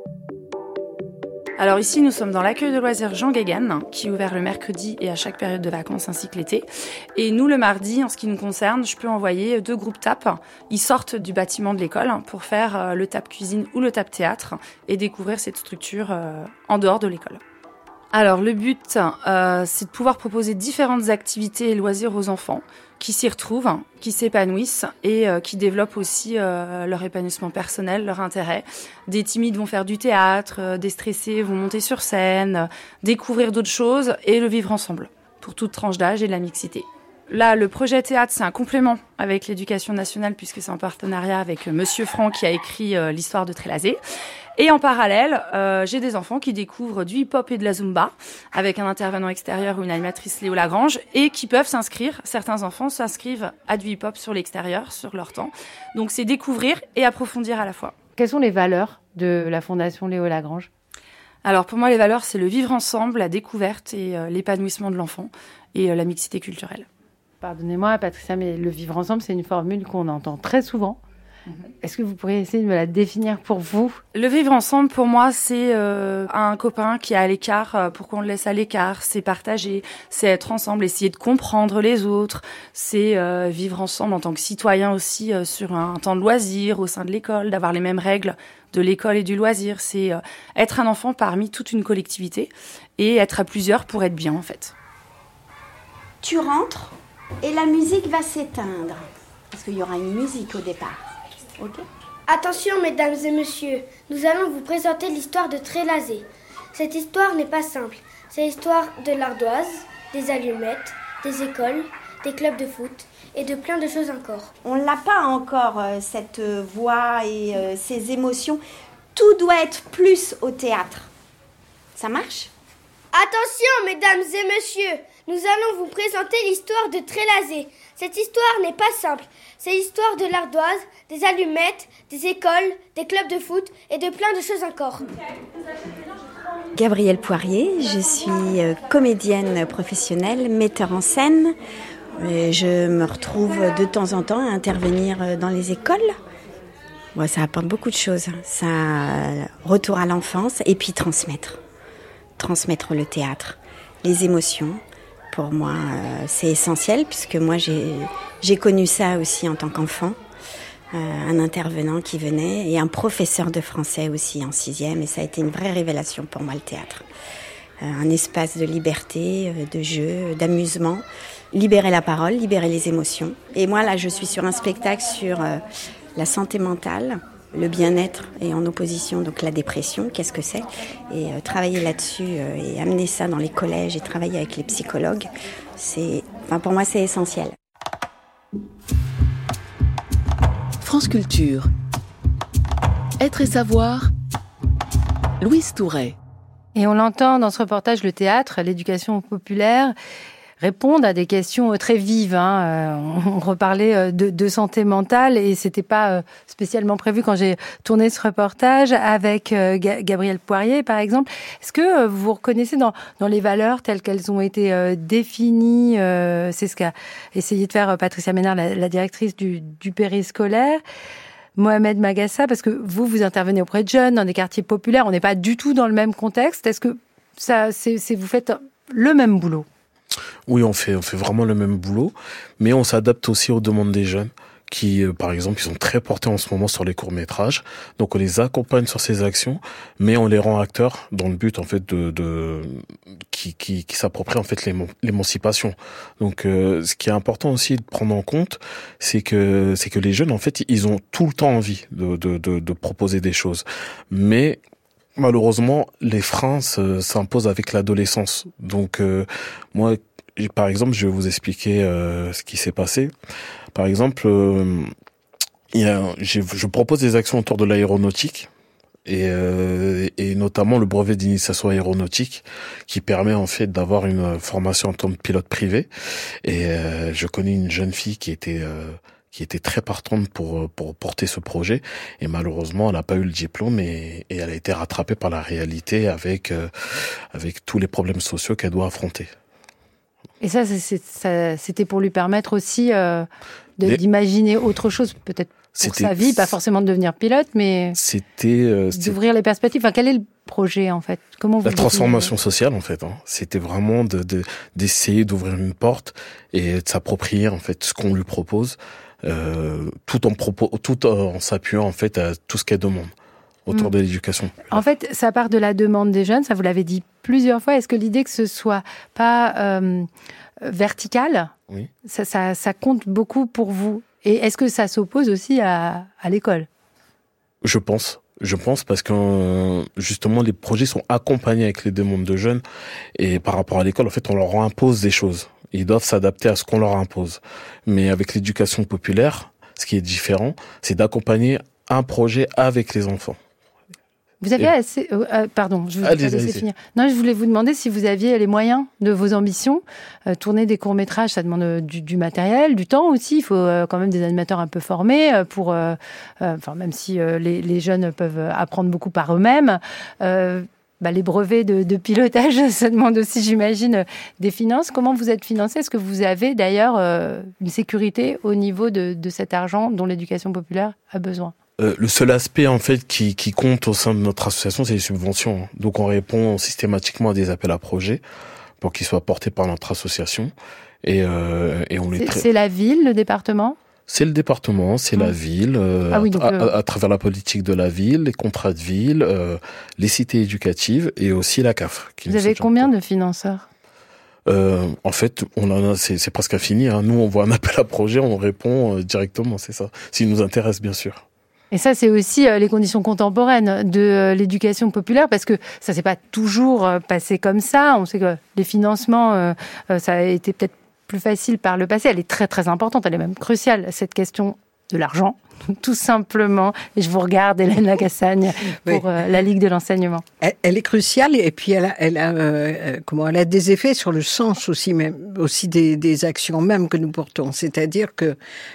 Alors ici, nous sommes dans l'accueil de loisirs Jean Guéguen, qui est ouvert le mercredi et à chaque période de vacances ainsi que l'été. Et nous, le mardi, en ce qui nous concerne, je peux envoyer deux groupes tap. Ils sortent du bâtiment de l'école pour faire le tap cuisine ou le tap théâtre et découvrir cette structure en dehors de l'école. Alors le but, euh, c'est de pouvoir proposer différentes activités et loisirs aux enfants qui s'y retrouvent, qui s'épanouissent et euh, qui développent aussi euh, leur épanouissement personnel, leur intérêt. Des timides vont faire du théâtre, euh, des stressés vont monter sur scène, euh, découvrir d'autres choses et le vivre ensemble, pour toute tranche d'âge et de la mixité. Là, le projet théâtre, c'est un complément avec l'éducation nationale puisque c'est en partenariat avec Monsieur Franck qui a écrit euh, l'histoire de Trélazé. Et en parallèle, euh, j'ai des enfants qui découvrent du hip-hop et de la zumba avec un intervenant extérieur ou une animatrice, Léo Lagrange, et qui peuvent s'inscrire. Certains enfants s'inscrivent à du hip-hop sur l'extérieur, sur leur temps. Donc c'est découvrir et approfondir à la fois. Quelles sont les valeurs de la Fondation Léo Lagrange ? Alors pour moi, les valeurs, c'est le vivre ensemble, la découverte et euh, l'épanouissement de l'enfant et euh, la mixité culturelle. Pardonnez-moi, Patricia, mais le vivre ensemble, c'est une formule qu'on entend très souvent. Mmh. Est-ce que vous pourriez essayer de me la définir pour vous ? Le vivre ensemble, pour moi, c'est euh, un copain qui est à l'écart, euh, pour qu'on le laisse à l'écart. C'est partager, c'est être ensemble, essayer de comprendre les autres. C'est euh, vivre ensemble en tant que citoyen aussi euh, sur un temps de loisir au sein de l'école, d'avoir les mêmes règles de l'école et du loisir. C'est euh, être un enfant parmi toute une collectivité et être à plusieurs pour être bien, en fait. Tu rentres et la musique va s'éteindre. Parce qu'il y aura une musique au départ. Ok. Attention, mesdames et messieurs, nous allons vous présenter l'histoire de Trélazé. Cette histoire n'est pas simple. C'est l'histoire de l'ardoise, des allumettes, des écoles, des clubs de foot et de plein de choses encore. On l'a pas encore, euh, cette voix et euh, ces émotions. Tout doit être plus au théâtre. Ça marche ? Attention, mesdames et messieurs, nous allons vous présenter l'histoire de Trélazé. Cette histoire n'est pas simple. C'est l'histoire de l'ardoise, des allumettes, des écoles, des clubs de foot et de plein de choses encore. Gabrielle Poirier, je suis comédienne professionnelle, metteur en scène. Je me retrouve de temps en temps à intervenir dans les écoles. Bon, ça apporte beaucoup de choses. Ça, retour à l'enfance et puis transmettre. Transmettre le théâtre, les émotions. Pour moi, euh, c'est essentiel puisque moi, j'ai, j'ai connu ça aussi en tant qu'enfant. Euh, un intervenant qui venait et un professeur de français aussi en sixième. Et ça a été une vraie révélation pour moi, le théâtre. Euh, un espace de liberté, de jeu, d'amusement. Libérer la parole, libérer les émotions. Et moi, là, je suis sur un spectacle sur euh, la santé mentale, le bien-être et en opposition, donc la dépression, qu'est-ce que c'est ? Et euh, travailler là-dessus euh, et amener ça dans les collèges et travailler avec les psychologues, c'est, enfin, pour moi, c'est essentiel. France Culture. Être et savoir. Louise Touret. Et on l'entend dans ce reportage, le théâtre, l'éducation populaire répondent à des questions très vives. Hein. On reparlait de, de santé mentale et c'était pas spécialement prévu quand j'ai tourné ce reportage avec Gabrielle Poirier, par exemple. Est-ce que vous vous reconnaissez dans, dans les valeurs telles qu'elles ont été définies ? C'est ce qu'a essayé de faire Patricia Ménard, la, la directrice du, du périscolaire. Mohamed Magassa, parce que vous, vous intervenez auprès de jeunes, dans des quartiers populaires, on n'est pas du tout dans le même contexte. Est-ce que ça, c'est, c'est, vous faites le même boulot ? Oui, on fait, on fait vraiment le même boulot, mais on s'adapte aussi aux demandes des jeunes qui, euh, par exemple, ils sont très portés en ce moment sur les courts-métrages. Donc, on les accompagne sur ces actions, mais on les rend acteurs dans le but, en fait, de, de qui, qui, qui s'approprient, en fait, l'émancipation. Donc, euh, ce qui est important aussi de prendre en compte, c'est que, c'est que les jeunes, en fait, ils ont tout le temps envie de, de, de, de proposer des choses. Mais, malheureusement, les freins s'imposent avec l'adolescence. Donc, euh, moi, par exemple, je vais vous expliquer euh, ce qui s'est passé. Par exemple, euh, il y a, je propose des actions autour de l'aéronautique et, euh, et notamment le brevet d'initiation aéronautique qui permet en fait d'avoir une formation en tant que pilote privé. Et euh, je connais une jeune fille qui était euh, qui était très partante pour pour porter ce projet et malheureusement elle n'a pas eu le diplôme et, et elle a été rattrapée par la réalité avec euh, avec tous les problèmes sociaux qu'elle doit affronter. Et ça, c'est, ça c'était pour lui permettre aussi euh, de, les... d'imaginer autre chose, peut-être pour c'était... sa vie, pas forcément de devenir pilote, mais c'était, euh, c'était... d'ouvrir les perspectives. Enfin, quel est le projet en fait ? Comment vous La transformation sociale en fait. Hein. C'était vraiment de, de d'essayer d'ouvrir une porte et de s'approprier en fait ce qu'on lui propose, euh, tout en propos, tout en s'appuyant en fait à tout ce qu'elle demande autour mmh. de l'éducation. En fait, ça part de la demande des jeunes, ça vous l'avez dit plusieurs fois. Est-ce que l'idée que ce soit pas euh, vertical, oui. ça, ça, ça compte beaucoup pour vous ? Et est-ce que ça s'oppose aussi à, à l'école ? Je pense. Je pense parce que justement les projets sont accompagnés avec les demandes de jeunes et par rapport à l'école, en fait, on leur impose des choses. Ils doivent s'adapter à ce qu'on leur impose. Mais avec l'éducation populaire, ce qui est différent, c'est d'accompagner un projet avec les enfants. Vous avez Et... assez... Euh, pardon, je vous ai laissé finir. Non, je voulais vous demander si vous aviez les moyens de vos ambitions. Euh, tourner des courts-métrages, ça demande euh, du, du matériel, du temps aussi. Il faut euh, quand même des animateurs un peu formés euh, pour... Euh, euh, enfin, même si euh, les, les jeunes peuvent apprendre beaucoup par eux-mêmes. Euh, bah, les brevets de, de pilotage, ça demande aussi, j'imagine, des finances. Comment vous êtes financé ? Est-ce que vous avez d'ailleurs euh, une sécurité au niveau de, de cet argent dont l'éducation populaire a besoin ? Euh, le seul aspect en fait qui, qui compte au sein de notre association, c'est les subventions. Donc on répond systématiquement à des appels à projets pour qu'ils soient portés par notre association et, euh, et on les. C'est, tra- c'est la ville, le département ? C'est le département, c'est mmh. la ville, euh, ah oui, donc, à, euh... à, à travers la politique de la ville, les contrats de ville, euh, les cités éducatives et aussi la C A F. Vous avez combien de financeurs ? Euh, en fait, on en a, c'est, c'est presque infini. Hein. Nous, on voit un appel à projet, on répond euh, directement, c'est ça. S'il nous intéresse, bien sûr. Et ça, c'est aussi euh, les conditions contemporaines de euh, l'éducation populaire, parce que ça s'est pas toujours euh, passé comme ça. On sait que les financements, euh, euh, ça a été peut-être plus facile par le passé. Elle est très, très importante. Elle est même cruciale, cette question de l'argent, tout simplement. Et je vous regarde, Hélène Lacassagne, pour oui. euh, la Ligue de l'enseignement. Elle, elle est cruciale, et puis elle a, elle a, euh, comment, elle a des effets sur le sens aussi, même, aussi des, des actions même que nous portons. C'est-à-dire que,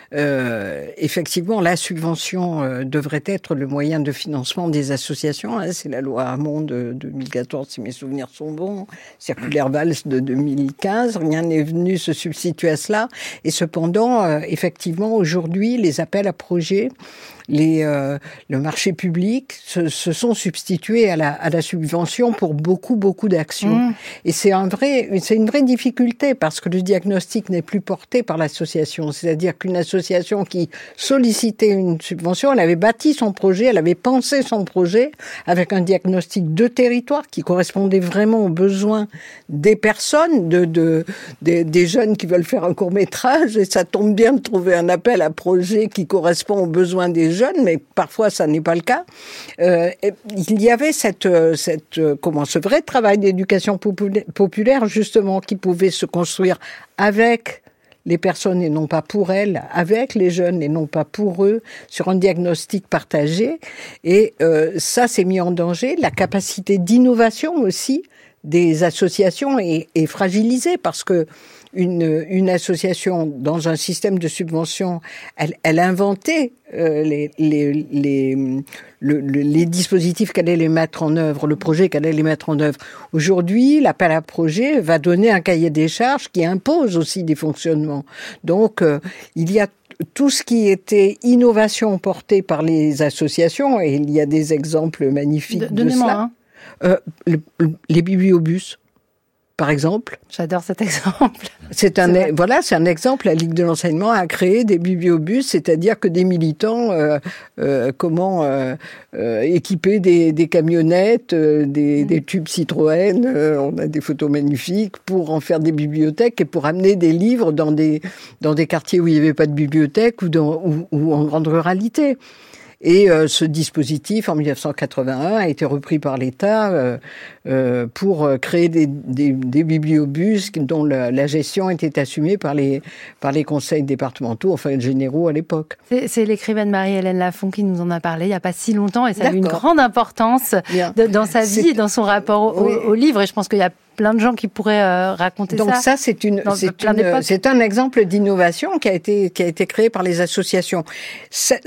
euh, effectivement, la subvention euh, devrait être le moyen de financement des associations. Hein, c'est la loi Hamon de deux mille quatorze, si mes souvenirs sont bons, circulaire Valls de deux mille quinze. Rien n'est venu se substituer à cela. Et cependant, euh, effectivement, aujourd'hui, les appels à projets, les, euh, le marché public se, se sont substitués à la, à la subvention pour beaucoup, beaucoup d'actions. Mmh. Et c'est un vrai, c'est une vraie difficulté parce que le diagnostic n'est plus porté par l'association. C'est-à-dire qu'une association qui sollicitait une subvention, elle avait bâti son projet, elle avait pensé son projet avec un diagnostic de territoire qui correspondait vraiment aux besoins des personnes, de, de, des, des jeunes qui veulent faire un court-métrage. Et ça tombe bien de trouver un appel à projet qui correspond aux besoins des jeunes, mais parfois ça n'est pas le cas. Euh, il y avait cette, cette, comment, ce vrai travail d'éducation populaire justement qui pouvait se construire avec les personnes et non pas pour elles, avec les jeunes et non pas pour eux, sur un diagnostic partagé. Et euh, ça, c'est mis en danger. La capacité d'innovation aussi des associations est, est fragilisée parce que Une, une association dans un système de subvention, elle, elle inventait euh, les, les, les, le, le, les dispositifs qu'elle allait mettre en œuvre, le projet qu'elle allait mettre en œuvre. Aujourd'hui, l'appel à projet va donner un cahier des charges qui impose aussi des fonctionnements. Donc, euh, il y a tout ce qui était innovation portée par les associations, et il y a des exemples magnifiques de, de cela. Hein. Euh, le, les bibliobus. Par exemple. J'adore cet exemple. C'est un, c'est voilà, c'est un exemple. La Ligue de l'enseignement a créé des bibliobus, c'est-à-dire que des militants, euh, euh, comment euh, euh, équiper des, des camionnettes, euh, des, mmh. des tubes Citroën. Euh, on a des photos magnifiques pour en faire des bibliothèques et pour amener des livres dans des dans des quartiers où il n'y avait pas de bibliothèque ou dans ou, ou en grande ruralité. Et euh, ce dispositif, en dix-neuf cent quatre-vingt-un, a été repris par l'État euh, euh, pour créer des, des, des bibliobus dont la, la gestion était assumée par les, par les conseils départementaux, enfin généraux à l'époque. C'est, c'est l'écrivaine Marie-Hélène Lafont qui nous en a parlé il n'y a pas si longtemps, et ça D'accord. a eu une grande importance de, dans sa vie c'est... et dans son rapport au, oui. au livre. Et je pense qu'il y a plein de gens qui pourraient euh, raconter Donc ça. Donc ça, c'est une, c'est une, c'est un exemple d'innovation qui a été, qui a été créé par les associations. Ça,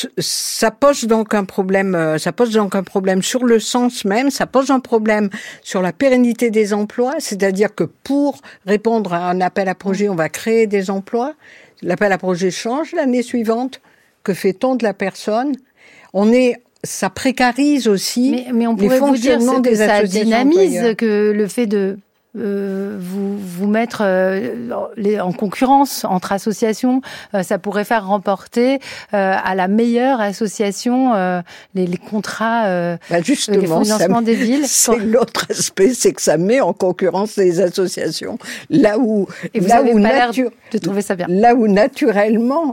ça pose donc un problème, ça pose donc un problème sur le sens même, ça pose un problème sur la pérennité des emplois, c'est-à-dire que pour répondre à un appel à projet, on va créer des emplois. L'appel à projet change l'année suivante. Que fait-on de la personne? On est Ça précarise aussi mais, mais on pourrait les fonctionnements vous dire des que associations. Ça dynamise employeurs. Que le fait de euh, vous vous mettre euh, les, en concurrence entre associations, euh, ça pourrait faire remporter euh, à la meilleure association euh, les, les contrats, euh, bah justement, les financements ça, des villes. C'est l'autre aspect, c'est que ça met en concurrence les associations. Là où, Et vous là avez où pas natu- l'air de trouver ça bien. Là où naturellement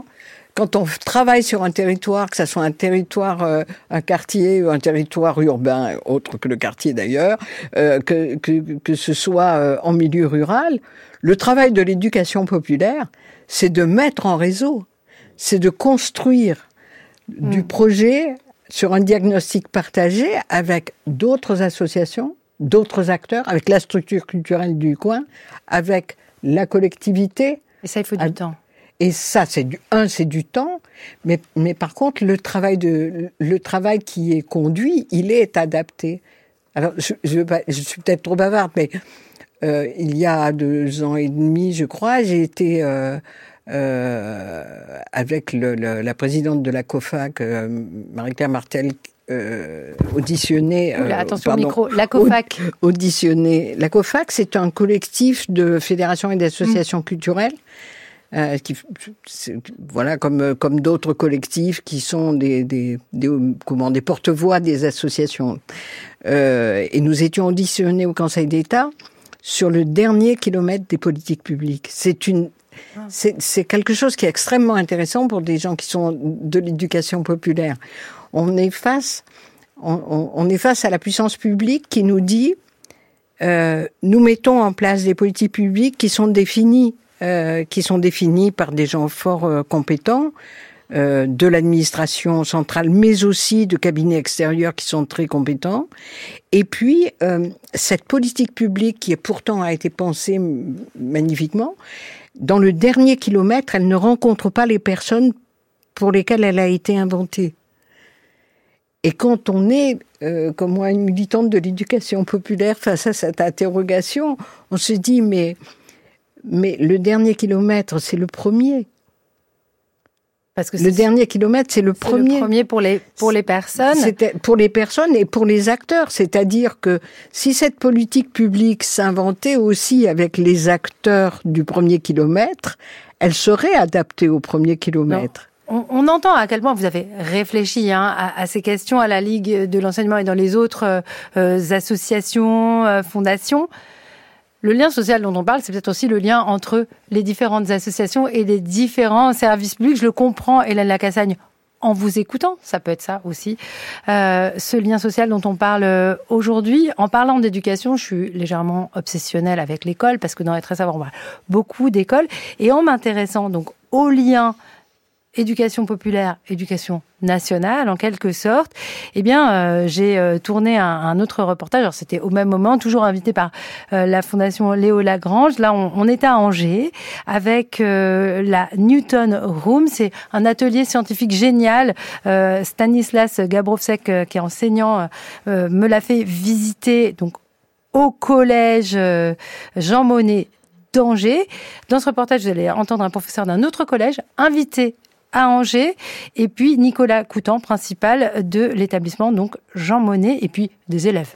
quand on travaille sur un territoire, que ce soit un territoire, euh, un quartier ou un territoire urbain, autre que le quartier d'ailleurs, euh, que, que, que ce soit euh, en milieu rural, le travail de l'éducation populaire, c'est de mettre en réseau, c'est de construire mmh. du projet sur un diagnostic partagé avec d'autres associations, d'autres acteurs, avec la structure culturelle du coin, avec la collectivité. Et ça, il faut du à... temps. Et ça, c'est du un, c'est du temps, mais mais par contre, le travail de le travail qui est conduit, il est adapté. Alors, je je, je suis peut-être trop bavarde, mais euh, il y a deux ans et demi, je crois, j'ai été euh, euh, avec le, le, la présidente de la COFAC, euh, Marie-Claire Martel. Euh, auditionné. Oula, euh, attention pardon, au micro. La COFAC. Auditionné. La COFAC, c'est un collectif de fédérations et d'associations mmh. culturelles. Euh, qui, voilà, comme comme d'autres collectifs qui sont des des, des comment des porte-voix des associations. Euh, et nous étions auditionnés au Conseil d'État sur le dernier kilomètre des politiques publiques. C'est une c'est c'est quelque chose qui est extrêmement intéressant pour des gens qui sont de l'éducation populaire. On est face, on, on, on est face à la puissance publique qui nous dit, euh, nous mettons en place des politiques publiques qui sont définies, euh, qui sont définies par des gens fort euh, compétents, euh, de l'administration centrale, mais aussi de cabinets extérieurs qui sont très compétents. Et puis, euh, cette politique publique qui est pourtant a été pensée magnifiquement, dans le dernier kilomètre, elle ne rencontre pas les personnes pour lesquelles elle a été inventée. Et quand on est, euh, comme moi, une militante de l'éducation populaire face à cette interrogation, on se dit, mais, mais le dernier kilomètre, c'est le premier. Parce que le dernier kilomètre, c'est le c'est premier. Le premier pour les, pour les personnes. C'était pour les personnes et pour les acteurs. C'est-à-dire que si cette politique publique s'inventait aussi avec les acteurs du premier kilomètre, elle serait adaptée au premier kilomètre. Non. On, on entend à quel point vous avez réfléchi hein, à, à ces questions à la Ligue de l'enseignement et dans les autres euh, associations, euh, fondations. Le lien social dont on parle, c'est peut-être aussi le lien entre les différentes associations et les différents services publics. Je le comprends, Hélène Lacassagne, en vous écoutant. Ça peut être ça aussi. Euh, ce lien social dont on parle aujourd'hui. En parlant d'éducation, je suis légèrement obsessionnelle avec l'école parce que dans les Très Savoir, on parle beaucoup d'écoles. Et en m'intéressant donc au lien éducation populaire, éducation nationale, en quelque sorte, eh bien, euh, j'ai euh, tourné un, un autre reportage. Alors, c'était au même moment, toujours invité par euh, la Fondation Léo Lagrange. Là, on, on était à Angers avec euh, la Newton Room. C'est un atelier scientifique génial. Euh, Stanislas Gabrovsek, euh, qui est enseignant, euh, me l'a fait visiter donc au collège euh, Jean Monnet d'Angers. Dans ce reportage, vous allez entendre un professeur d'un autre collège invité à Angers, et puis Nicolas Coutan, principal de l'établissement, donc Jean Monnet, et puis des élèves.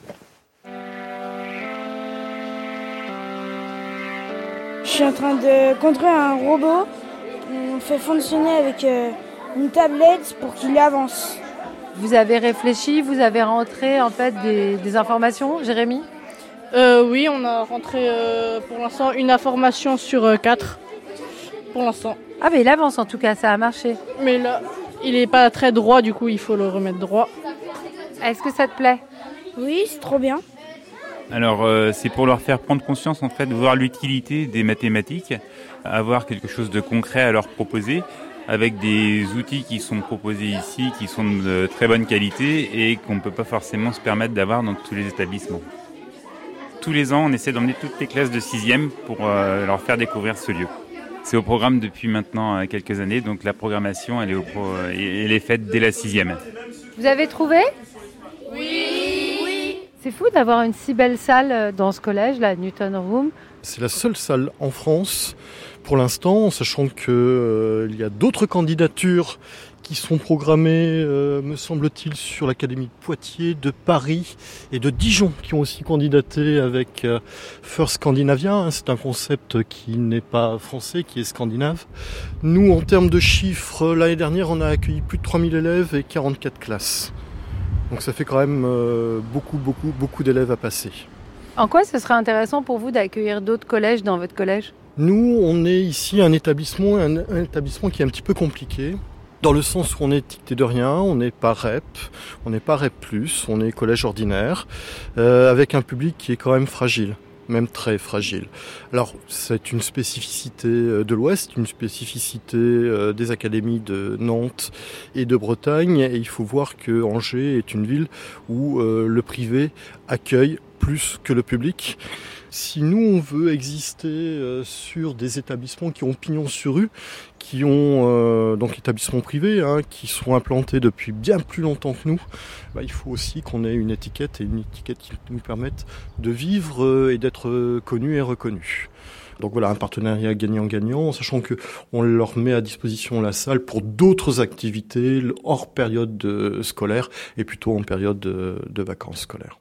Je suis en train de construire un robot. On fait fonctionner avec une tablette pour qu'il avance. Vous avez réfléchi, vous avez rentré en fait des, des informations, Jérémy ? euh, Oui, on a rentré euh, pour l'instant une information sur euh, quatre. Pour l'instant. Ah mais il avance en tout cas, ça a marché. Mais là, il n'est pas très droit, du coup il faut le remettre droit. Est-ce que ça te plaît ? Oui, c'est trop bien. Alors euh, c'est pour leur faire prendre conscience en fait, de voir l'utilité des mathématiques, avoir quelque chose de concret à leur proposer, avec des outils qui sont proposés ici, qui sont de très bonne qualité et qu'on ne peut pas forcément se permettre d'avoir dans tous les établissements. Tous les ans, on essaie d'emmener toutes les classes de sixième pour euh, leur faire découvrir ce lieu. C'est au programme depuis maintenant quelques années, donc la programmation elle est, au pro... elle est faite dès la sixième. Vous avez trouvé ? Oui. Oui. C'est fou d'avoir une si belle salle dans ce collège, la Newton Room. C'est la seule salle en France pour l'instant, sachant qu'il euh, y a d'autres candidatures qui sont programmées, euh, me semble-t-il, sur l'Académie de Poitiers, de Paris et de Dijon, qui ont aussi candidaté avec euh, First Scandinavia. C'est un concept qui n'est pas français, qui est scandinave. Nous, en termes de chiffres, l'année dernière, on a accueilli plus de trois mille élèves et quarante-quatre classes. Donc ça fait quand même euh, beaucoup, beaucoup, beaucoup d'élèves à passer. En quoi ce serait intéressant pour vous d'accueillir d'autres collèges dans votre collège ? Nous, on est ici un établissement, un, un établissement qui est un petit peu compliqué. Dans le sens où on est étiqueté de rien, on n'est pas R E P, on n'est pas R E P plus, on est collège ordinaire, euh, avec un public qui est quand même fragile, même très fragile. Alors, c'est une spécificité de l'Ouest, une spécificité euh, des académies de Nantes et de Bretagne, et il faut voir que Angers est une ville où euh, le privé accueille plus que le public. Si nous, on veut exister euh, sur des établissements qui ont pignon sur rue, qui ont euh, donc établissements privés, hein, qui sont implantés depuis bien plus longtemps que nous, bah, il faut aussi qu'on ait une étiquette, et une étiquette qui nous permette de vivre euh, et d'être euh, connus et reconnus. Donc voilà, un partenariat gagnant-gagnant, sachant que on leur met à disposition la salle pour d'autres activités hors période de, scolaire et plutôt en période de, de vacances scolaires.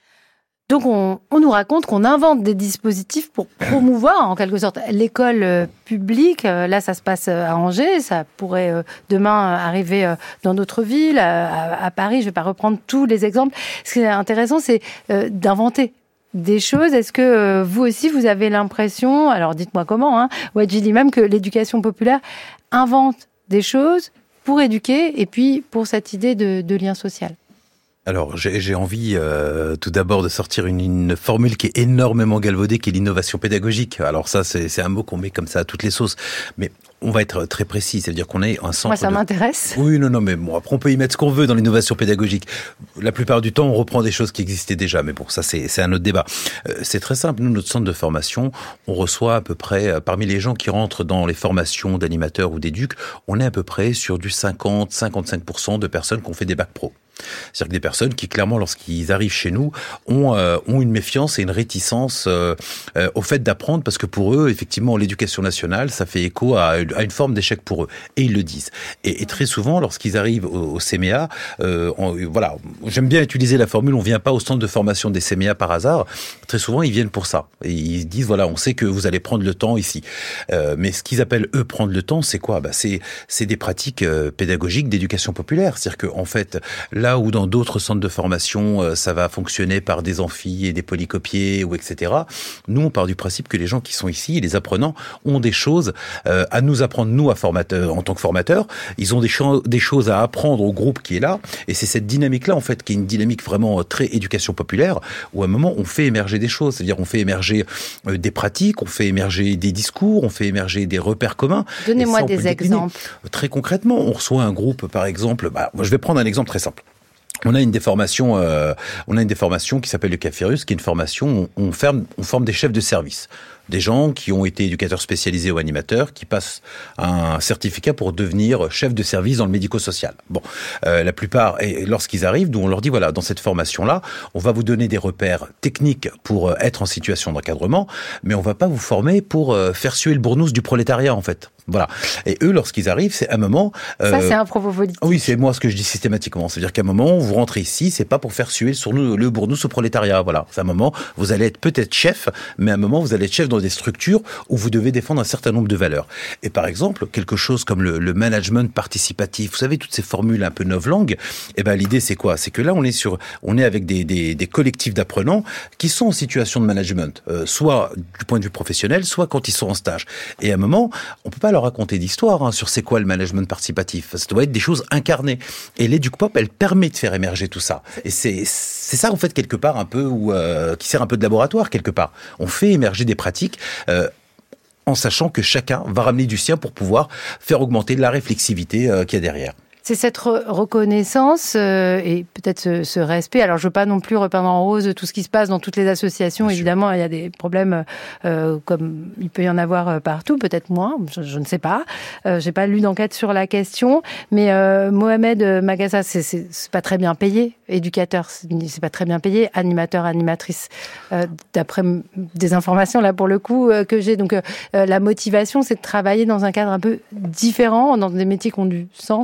Donc on, on nous raconte qu'on invente des dispositifs pour promouvoir en quelque sorte l'école publique. Là, ça se passe à Angers, ça pourrait demain arriver dans d'autres villes, à, à Paris. Je ne vais pas reprendre tous les exemples. Ce qui est intéressant, c'est d'inventer des choses. Est-ce que vous aussi, vous avez l'impression, alors dites-moi comment, hein, Wadji dit même que l'éducation populaire invente des choses pour éduquer et puis pour cette idée de, de lien social? Alors, j'ai, j'ai envie euh, tout d'abord de sortir une, une formule qui est énormément galvaudée, qui est l'innovation pédagogique. Alors ça, c'est, c'est un mot qu'on met comme ça à toutes les sauces. Mais on va être très précis, c'est-à-dire qu'on est un centre... Moi, ça de... m'intéresse. Oui, non, non, mais bon, après, on peut y mettre ce qu'on veut dans l'innovation pédagogique. La plupart du temps, on reprend des choses qui existaient déjà. Mais bon, ça, c'est, c'est un autre débat. Euh, c'est très simple. Nous, notre centre de formation, on reçoit à peu près, euh, parmi les gens qui rentrent dans les formations d'animateurs ou d'éducs, on est à peu près sur du cinquante à cinquante-cinq pour cent de personnes qui ont fait des bacs pro. C'est-à-dire que des personnes qui, clairement, lorsqu'ils arrivent chez nous, ont, euh, ont une méfiance et une réticence euh, euh, au fait d'apprendre, parce que pour eux, effectivement, l'éducation nationale, ça fait écho à, à une forme d'échec pour eux. Et ils le disent. Et, et très souvent, lorsqu'ils arrivent au, au C M E A, euh, on, voilà, j'aime bien utiliser la formule, on vient pas au centre de formation des C M E A par hasard. Très souvent, ils viennent pour ça. Et ils disent, voilà, on sait que vous allez prendre le temps ici. Euh, mais ce qu'ils appellent, eux, prendre le temps, c'est quoi? Bah, c'est, c'est des pratiques euh, pédagogiques d'éducation populaire. C'est-à-dire que, en fait, là où dans d'autres centres de formation, euh, ça va fonctionner par des amphis et des polycopiés, ou et cetera. Nous, on part du principe que les gens qui sont ici, les apprenants, ont des choses euh, à nous apprendre, nous, à formateur, en tant que formateurs. Ils ont des, cho- des choses à apprendre au groupe qui est là. Et c'est cette dynamique-là, en fait, qui est une dynamique vraiment très éducation populaire, où à un moment, on fait émerger des choses. C'est-à-dire, on fait émerger euh, des pratiques, on fait émerger des discours, on fait émerger des repères communs. Donnez-moi ça, des exemples. Très concrètement, on reçoit un groupe, par exemple, bah, moi, je vais prendre un exemple très simple. On a une des formations, euh, on a une des formations qui s'appelle le Caférus, qui est une formation où on forme, on forme des chefs de service. Des gens qui ont été éducateurs spécialisés ou animateurs, qui passent un certificat pour devenir chef de service dans le médico-social. Bon, euh, la plupart, et lorsqu'ils arrivent, nous on leur dit, voilà, dans cette formation-là, on va vous donner des repères techniques pour être en situation d'encadrement, mais on va pas vous former pour faire suer le bournous du prolétariat, en fait. Voilà. Et eux, lorsqu'ils arrivent, c'est un moment... Euh, ça, c'est un propos politique. Oui, c'est moi ce que je dis systématiquement. C'est-à-dire qu'à un moment, vous rentrez ici, c'est pas pour faire suer sur nous, le bournous au prolétariat. Voilà. C'est un moment, vous allez être peut-être chef, mais à un moment, vous allez être chef dans des structures où vous devez défendre un certain nombre de valeurs. Et par exemple, quelque chose comme le, le management participatif, vous savez, toutes ces formules un peu novlangues, eh ben, l'idée, c'est quoi? C'est que là, on est sur, on est avec des, des, des collectifs d'apprenants qui sont en situation de management, euh, soit du point de vue professionnel, soit quand ils sont en stage. Et à un moment, on peut pas leur raconter d'histoire hein, sur c'est quoi le management participatif. Ça doit être des choses incarnées. Et l'EducPop, elle permet de faire émerger tout ça. Et c'est c'est ça en fait quelque part un peu ou euh, qui sert un peu de laboratoire quelque part. On fait émerger des pratiques euh, en sachant que chacun va ramener du sien pour pouvoir faire augmenter la réflexivité euh, qu'il y a derrière. C'est cette re- reconnaissance euh, et peut-être ce, ce respect. Alors, je veux pas non plus repeindre en rose tout ce qui se passe dans toutes les associations. Bien Évidemment, sûr. Il y a des problèmes euh, comme il peut y en avoir partout, peut-être moins. Je, je ne sais pas. Euh, j'ai pas lu d'enquête sur la question, mais euh, Mohamed Magassa, c'est, c'est, c'est pas très bien payé. Éducateur, c'est, c'est pas très bien payé. Animateur, animatrice, euh, d'après des informations là pour le coup euh, que j'ai. Donc, euh, la motivation, c'est de travailler dans un cadre un peu différent, dans des métiers qui ont du sens.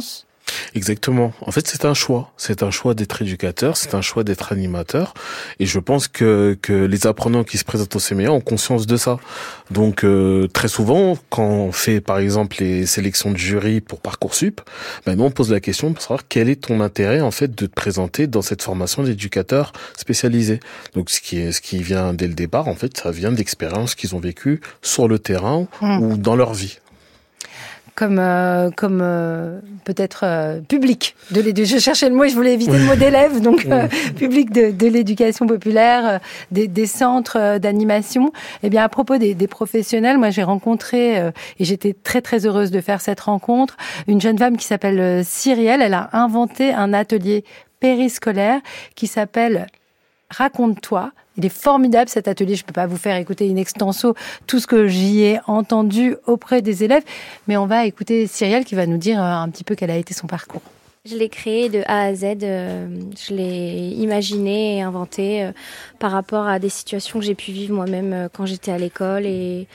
Exactement. En fait, c'est un choix. C'est un choix d'être éducateur, c'est un choix d'être animateur. Et je pense que, que les apprenants qui se présentent au C M E A ont conscience de ça. Donc, euh, très souvent, quand on fait, par exemple, les sélections de jury pour Parcoursup, ben, nous, on pose la question pour savoir quel est ton intérêt, en fait, de te présenter dans cette formation d'éducateur spécialisé. Donc, ce qui est, ce qui vient dès le départ, en fait, ça vient d'expériences qu'ils ont vécues sur le terrain mmh. ou dans leur vie. Comme euh, comme euh, peut-être euh, public de l'éducation. Je cherchais le mot et je voulais éviter le mot d'élève, donc euh, public de, de l'éducation populaire, euh, des, des centres euh, d'animation. Eh bien, à propos des, des professionnels, moi j'ai rencontré euh, et j'étais très très heureuse de faire cette rencontre une jeune femme qui s'appelle euh, Cyrielle. Elle a inventé un atelier périscolaire qui s'appelle Raconte-toi. Il est formidable cet atelier, je ne peux pas vous faire écouter in extenso tout ce que j'y ai entendu auprès des élèves, mais on va écouter Cyrielle qui va nous dire un petit peu quel a été son parcours. Je l'ai créé de A à Z, euh, je l'ai imaginé et inventé euh, par rapport à des situations que j'ai pu vivre moi-même euh, quand j'étais à l'école et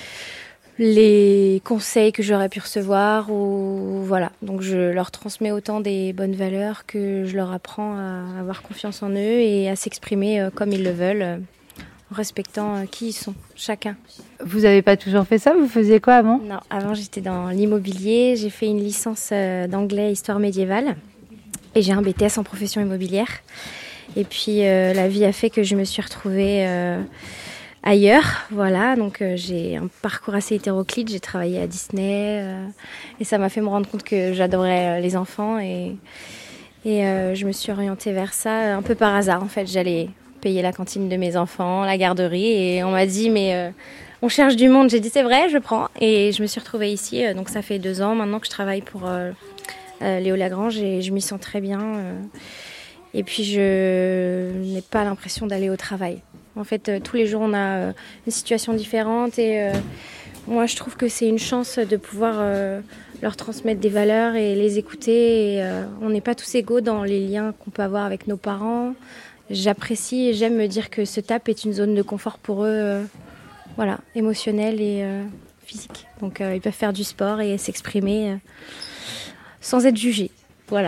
les conseils que j'aurais pu recevoir ou voilà. Donc je leur transmets autant des bonnes valeurs que je leur apprends à avoir confiance en eux et à s'exprimer comme ils le veulent, en respectant qui ils sont, chacun. Vous n'avez pas toujours fait ça? Vous faisiez quoi avant? Non, avant j'étais dans l'immobilier, j'ai fait une licence d'anglais histoire médiévale et j'ai un B T S en profession immobilière. Et puis euh, la vie a fait que je me suis retrouvée euh, ailleurs, voilà, donc euh, j'ai un parcours assez hétéroclite, j'ai travaillé à Disney euh, et ça m'a fait me rendre compte que j'adorais euh, les enfants et, et euh, je me suis orientée vers ça un peu par hasard en fait. J'allais payer la cantine de mes enfants, la garderie et on m'a dit mais euh, on cherche du monde, j'ai dit c'est vrai, je prends et je me suis retrouvée ici, euh, donc ça fait deux ans maintenant que je travaille pour euh, euh, Léo Lagrange et je m'y sens très bien euh, et puis je n'ai pas l'impression d'aller au travail. En fait, euh, tous les jours, on a euh, une situation différente et euh, moi, je trouve que c'est une chance de pouvoir euh, leur transmettre des valeurs et les écouter. Et, euh, on n'est pas tous égaux dans les liens qu'on peut avoir avec nos parents. J'apprécie et j'aime me dire que ce T A P est une zone de confort pour eux, euh, voilà, émotionnelle et euh, physique. Donc, euh, ils peuvent faire du sport et s'exprimer euh, sans être jugés. Voilà.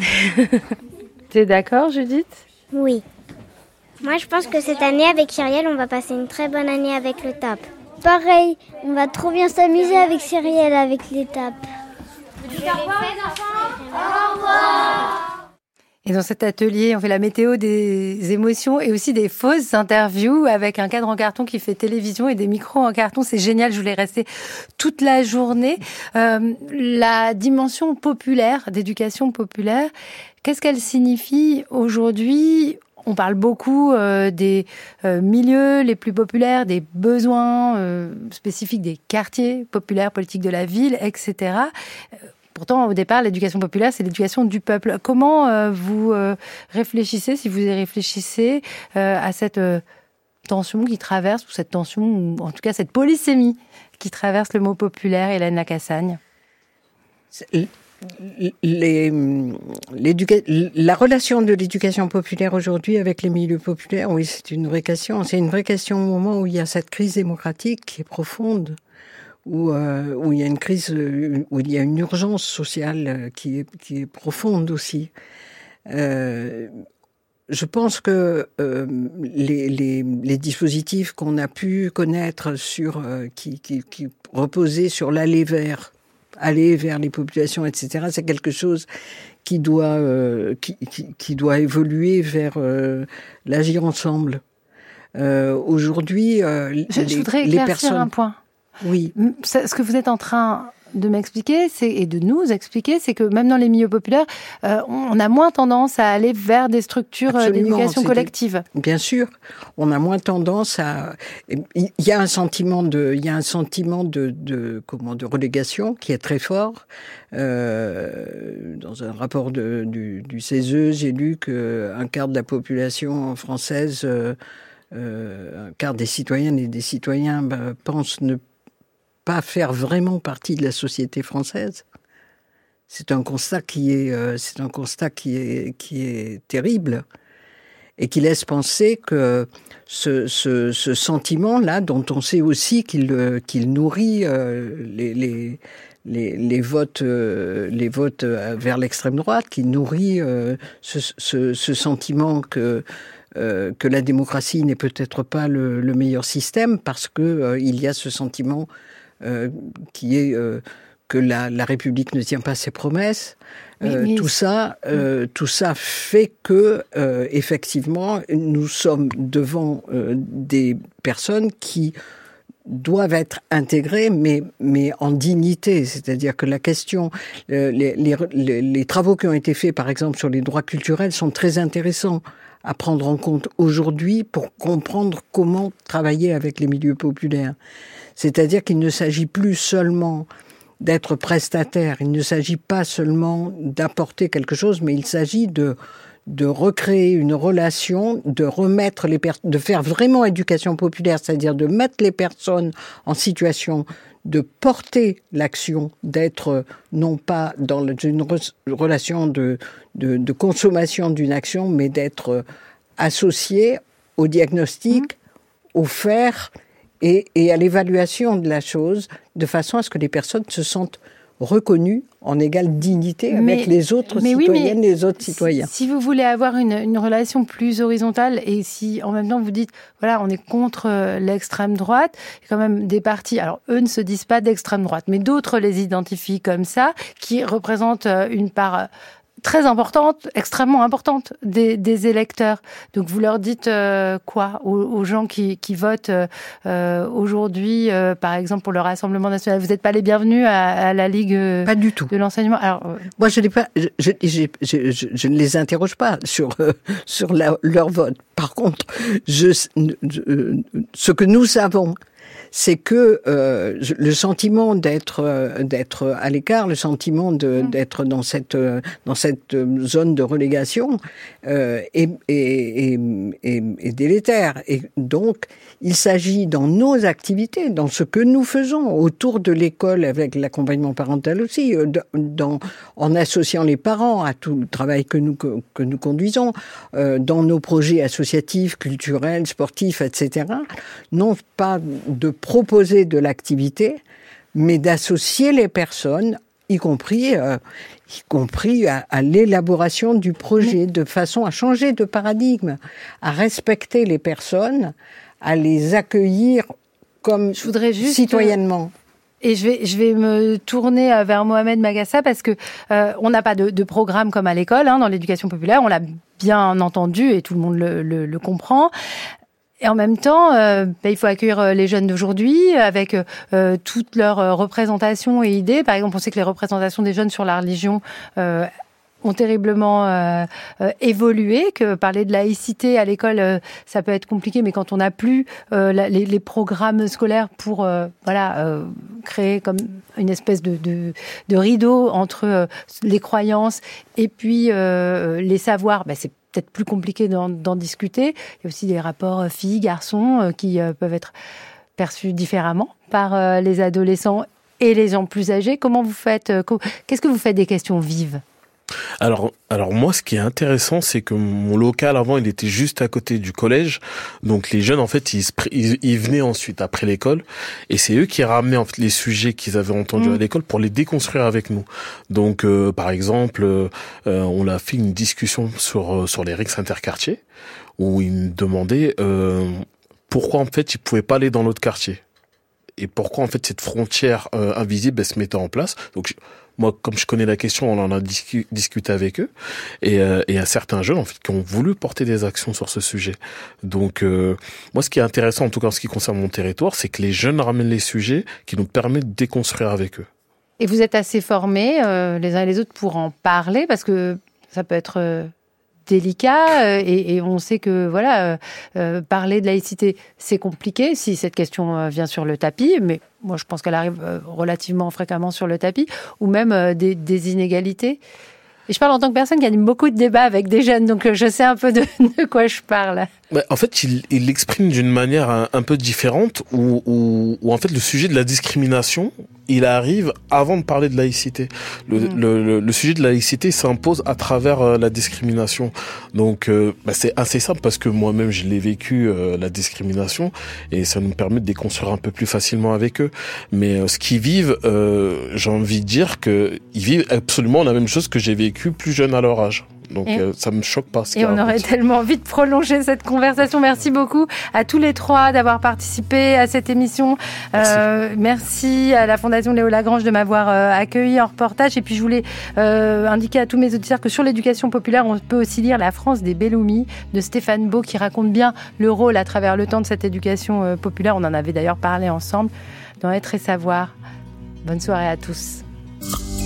T'es d'accord, Judith? Oui. Moi, je pense que cette année, avec Cyrielle, on va passer une très bonne année avec le T A P. Pareil, on va trop bien s'amuser avec Cyrielle, avec les T A P. Au revoir, les enfants. Au revoir. Et dans cet atelier, on fait la météo des émotions et aussi des fausses interviews avec un cadre en carton qui fait télévision et des micros en carton. C'est génial, je voulais rester toute la journée. Euh, la dimension populaire, d'éducation populaire, qu'est-ce qu'elle signifie aujourd'hui ? On parle beaucoup euh, des euh, milieux les plus populaires, des besoins euh, spécifiques des quartiers populaires, politiques de la ville, et cetera. Pourtant, au départ, l'éducation populaire, c'est l'éducation du peuple. Comment euh, vous euh, réfléchissez, si vous y réfléchissez, euh, à cette euh, tension qui traverse, ou cette tension, ou en tout cas cette polysémie qui traverse le mot populaire, Hélène Lacassagne? Les, la relation de l'éducation populaire aujourd'hui avec les milieux populaires, oui, c'est une vraie question. C'est une vraie question au moment où il y a cette crise démocratique qui est profonde, où, euh, où il y a une crise, où il y a une urgence sociale qui est, qui est profonde aussi. Euh, je pense que euh, les, les, les dispositifs qu'on a pu connaître sur, euh, qui, qui, qui reposaient sur l'aller vers aller vers les populations, et cetera, c'est quelque chose qui doit, euh, qui, qui, qui doit évoluer vers euh, l'agir ensemble. Euh, aujourd'hui, euh, je, les, je voudrais les éclaircir personnes... un point. Oui. Ce que vous êtes en train de m'expliquer, c'est, et de nous expliquer, c'est que même dans les milieux populaires, euh, on a moins tendance à aller vers des structures Absolument, d'éducation collective. Bien sûr, on a moins tendance à. Il y a un sentiment de, il y a un sentiment de, de comment, de relégation qui est très fort. Euh, dans un rapport de, du, du C E S E, j'ai lu qu'un quart de la population française, euh, euh, un quart des citoyennes et des citoyens bah, pensent ne pas faire vraiment partie de la société française. C'est un constat qui est, euh, c'est un constat qui est, qui est terrible et qui laisse penser que ce, ce, ce sentiment-là, dont on sait aussi qu'il, euh, qu'il nourrit euh, les, les, les, les votes, euh, les votes vers l'extrême droite, qui nourrit euh, ce, ce, ce sentiment que euh, que la démocratie n'est peut-être pas le, le meilleur système, parce que euh, il y a ce sentiment euh, qui est euh, que la, la République ne tient pas ses promesses. Euh, mais, mais... Tout ça, euh, tout ça fait que euh, effectivement, nous sommes devant euh, des personnes qui doivent être intégrées, mais mais en dignité. C'est-à-dire que la question, euh, les, les, les, les travaux qui ont été faits, par exemple, sur les droits culturels, sont très intéressants à prendre en compte aujourd'hui pour comprendre comment travailler avec les milieux populaires. C'est-à-dire qu'il ne s'agit plus seulement d'être prestataire, il ne s'agit pas seulement d'apporter quelque chose, mais il s'agit de de recréer une relation, de remettre les per- de faire vraiment éducation populaire, c'est-à-dire de mettre les personnes en situation de porter l'action, d'être non pas dans une re- relation de, de, de consommation d'une action, mais d'être associé au diagnostic, mmh. au faire et, et à l'évaluation de la chose, de façon à ce que les personnes se sentent reconnues en égale dignité mais, avec les autres citoyennes et les autres citoyens. Si, si vous voulez avoir une, une relation plus horizontale et si en même temps vous dites, voilà, on est contre l'extrême droite, il y a quand même des partis, alors eux ne se disent pas d'extrême droite, mais d'autres les identifient comme ça, qui représentent une part très importante, extrêmement importante des, des électeurs. Donc vous leur dites euh, quoi aux, aux gens qui, qui votent euh, aujourd'hui, euh, par exemple pour le Rassemblement national. Vous n'êtes pas les bienvenus à, à la Ligue euh, pas du tout. de l'enseignement. Alors euh... moi je n'ai pas, je, je, je, je, je, je ne les interroge pas sur euh, sur la, leur vote. Par contre, je, je, ce que nous savons, c'est que euh, le sentiment d'être euh, d'être à l'écart, le sentiment de, mmh. d'être dans cette euh, dans cette zone de relégation euh, est, est, est, est, est délétère. Et donc, il s'agit dans nos activités, dans ce que nous faisons autour de l'école, avec l'accompagnement parental aussi, euh, dans, en associant les parents à tout le travail que nous que, que nous conduisons, euh, dans nos projets associatifs, culturels, sportifs, et cetera. Non pas de proposer de l'activité, mais d'associer les personnes, y compris, euh, y compris à, à l'élaboration du projet, de façon à changer de paradigme, à respecter les personnes, à les accueillir comme Je voudrais juste citoyennement. Et je vais, je vais me tourner vers Mohamed Magassa parce que euh, on n'a pas de, de programme comme à l'école, hein, dans l'éducation populaire, on l'a bien entendu et tout le monde le, le, le comprend. Et en même temps, euh, bah, il faut accueillir les jeunes d'aujourd'hui avec euh, toutes leurs représentations et idées. Par exemple, on sait que les représentations des jeunes sur la religion euh, ont terriblement euh, euh, évolué, que parler de laïcité à l'école, euh, ça peut être compliqué, mais quand on n'a plus euh, la, les, les programmes scolaires pour euh, voilà euh, créer comme une espèce de, de, de rideau entre euh, les croyances et puis euh, les savoirs, bah, c'est peut-être plus compliqué d'en, d'en discuter. Il y a aussi des rapports filles-garçons euh, qui euh, peuvent être perçus différemment par euh, les adolescents et les gens plus âgés. Comment vous faites euh, Qu'est-ce que vous faites des questions vives ? Alors, alors moi, ce qui est intéressant, c'est que mon local avant, il était juste à côté du collège. Donc les jeunes, en fait, ils, ils, ils venaient ensuite après l'école, et c'est eux qui ramenaient en fait les sujets qu'ils avaient entendus mmh. à l'école pour les déconstruire avec nous. Donc, euh, par exemple, euh, on a fait une discussion sur sur les règles interquartiers, où ils me demandaient euh, pourquoi en fait ils pouvaient pas aller dans l'autre quartier et pourquoi en fait cette frontière euh, invisible elle se mettait en place. Donc moi, comme je connais la question, on en a discu- discuté avec eux, et euh, et à certains jeunes en fait qui ont voulu porter des actions sur ce sujet. Donc euh, moi, ce qui est intéressant, en tout cas en ce qui concerne mon territoire, c'est que les jeunes ramènent les sujets qui nous permettent de déconstruire avec eux. Et vous êtes assez formés euh, les uns et les autres pour en parler, parce que ça peut être euh, délicat euh, et, et on sait que voilà, euh, euh, parler de laïcité, c'est compliqué si cette question euh, vient sur le tapis, mais moi je pense qu'elle arrive euh, relativement fréquemment sur le tapis, ou même euh, des, des inégalités. Et je parle en tant que personne qui anime beaucoup de débats avec des jeunes, donc je sais un peu de, de quoi je parle. Bah, en fait, il, il l'exprime d'une manière un, un peu différente, où, où, où en fait le sujet de la discrimination il arrive avant de parler de laïcité. Le, mmh. le, le, le sujet de la laïcité s'impose à travers euh, la discrimination. Donc, euh, bah, c'est assez simple parce que moi-même, je l'ai vécu, euh, la discrimination, et ça nous permet de déconstruire un peu plus facilement avec eux. Mais euh, ce qu'ils vivent, euh, j'ai envie de dire qu'ils vivent absolument la même chose que j'ai vécu plus jeune à leur âge. Donc et, euh, ça me choque pas. Ce et on aurait tellement envie de prolonger cette conversation. Merci beaucoup à tous les trois d'avoir participé à cette émission. Merci, euh, merci à la Fondation Léo Lagrange de m'avoir euh, accueilli en reportage. Et puis je voulais euh, indiquer à tous mes auditeurs que sur l'éducation populaire, on peut aussi lire La France des Belloumi de Stéphane Beau, qui raconte bien le rôle à travers le temps de cette éducation euh, populaire. On en avait d'ailleurs parlé ensemble dans Être et Savoir. Bonne soirée à tous.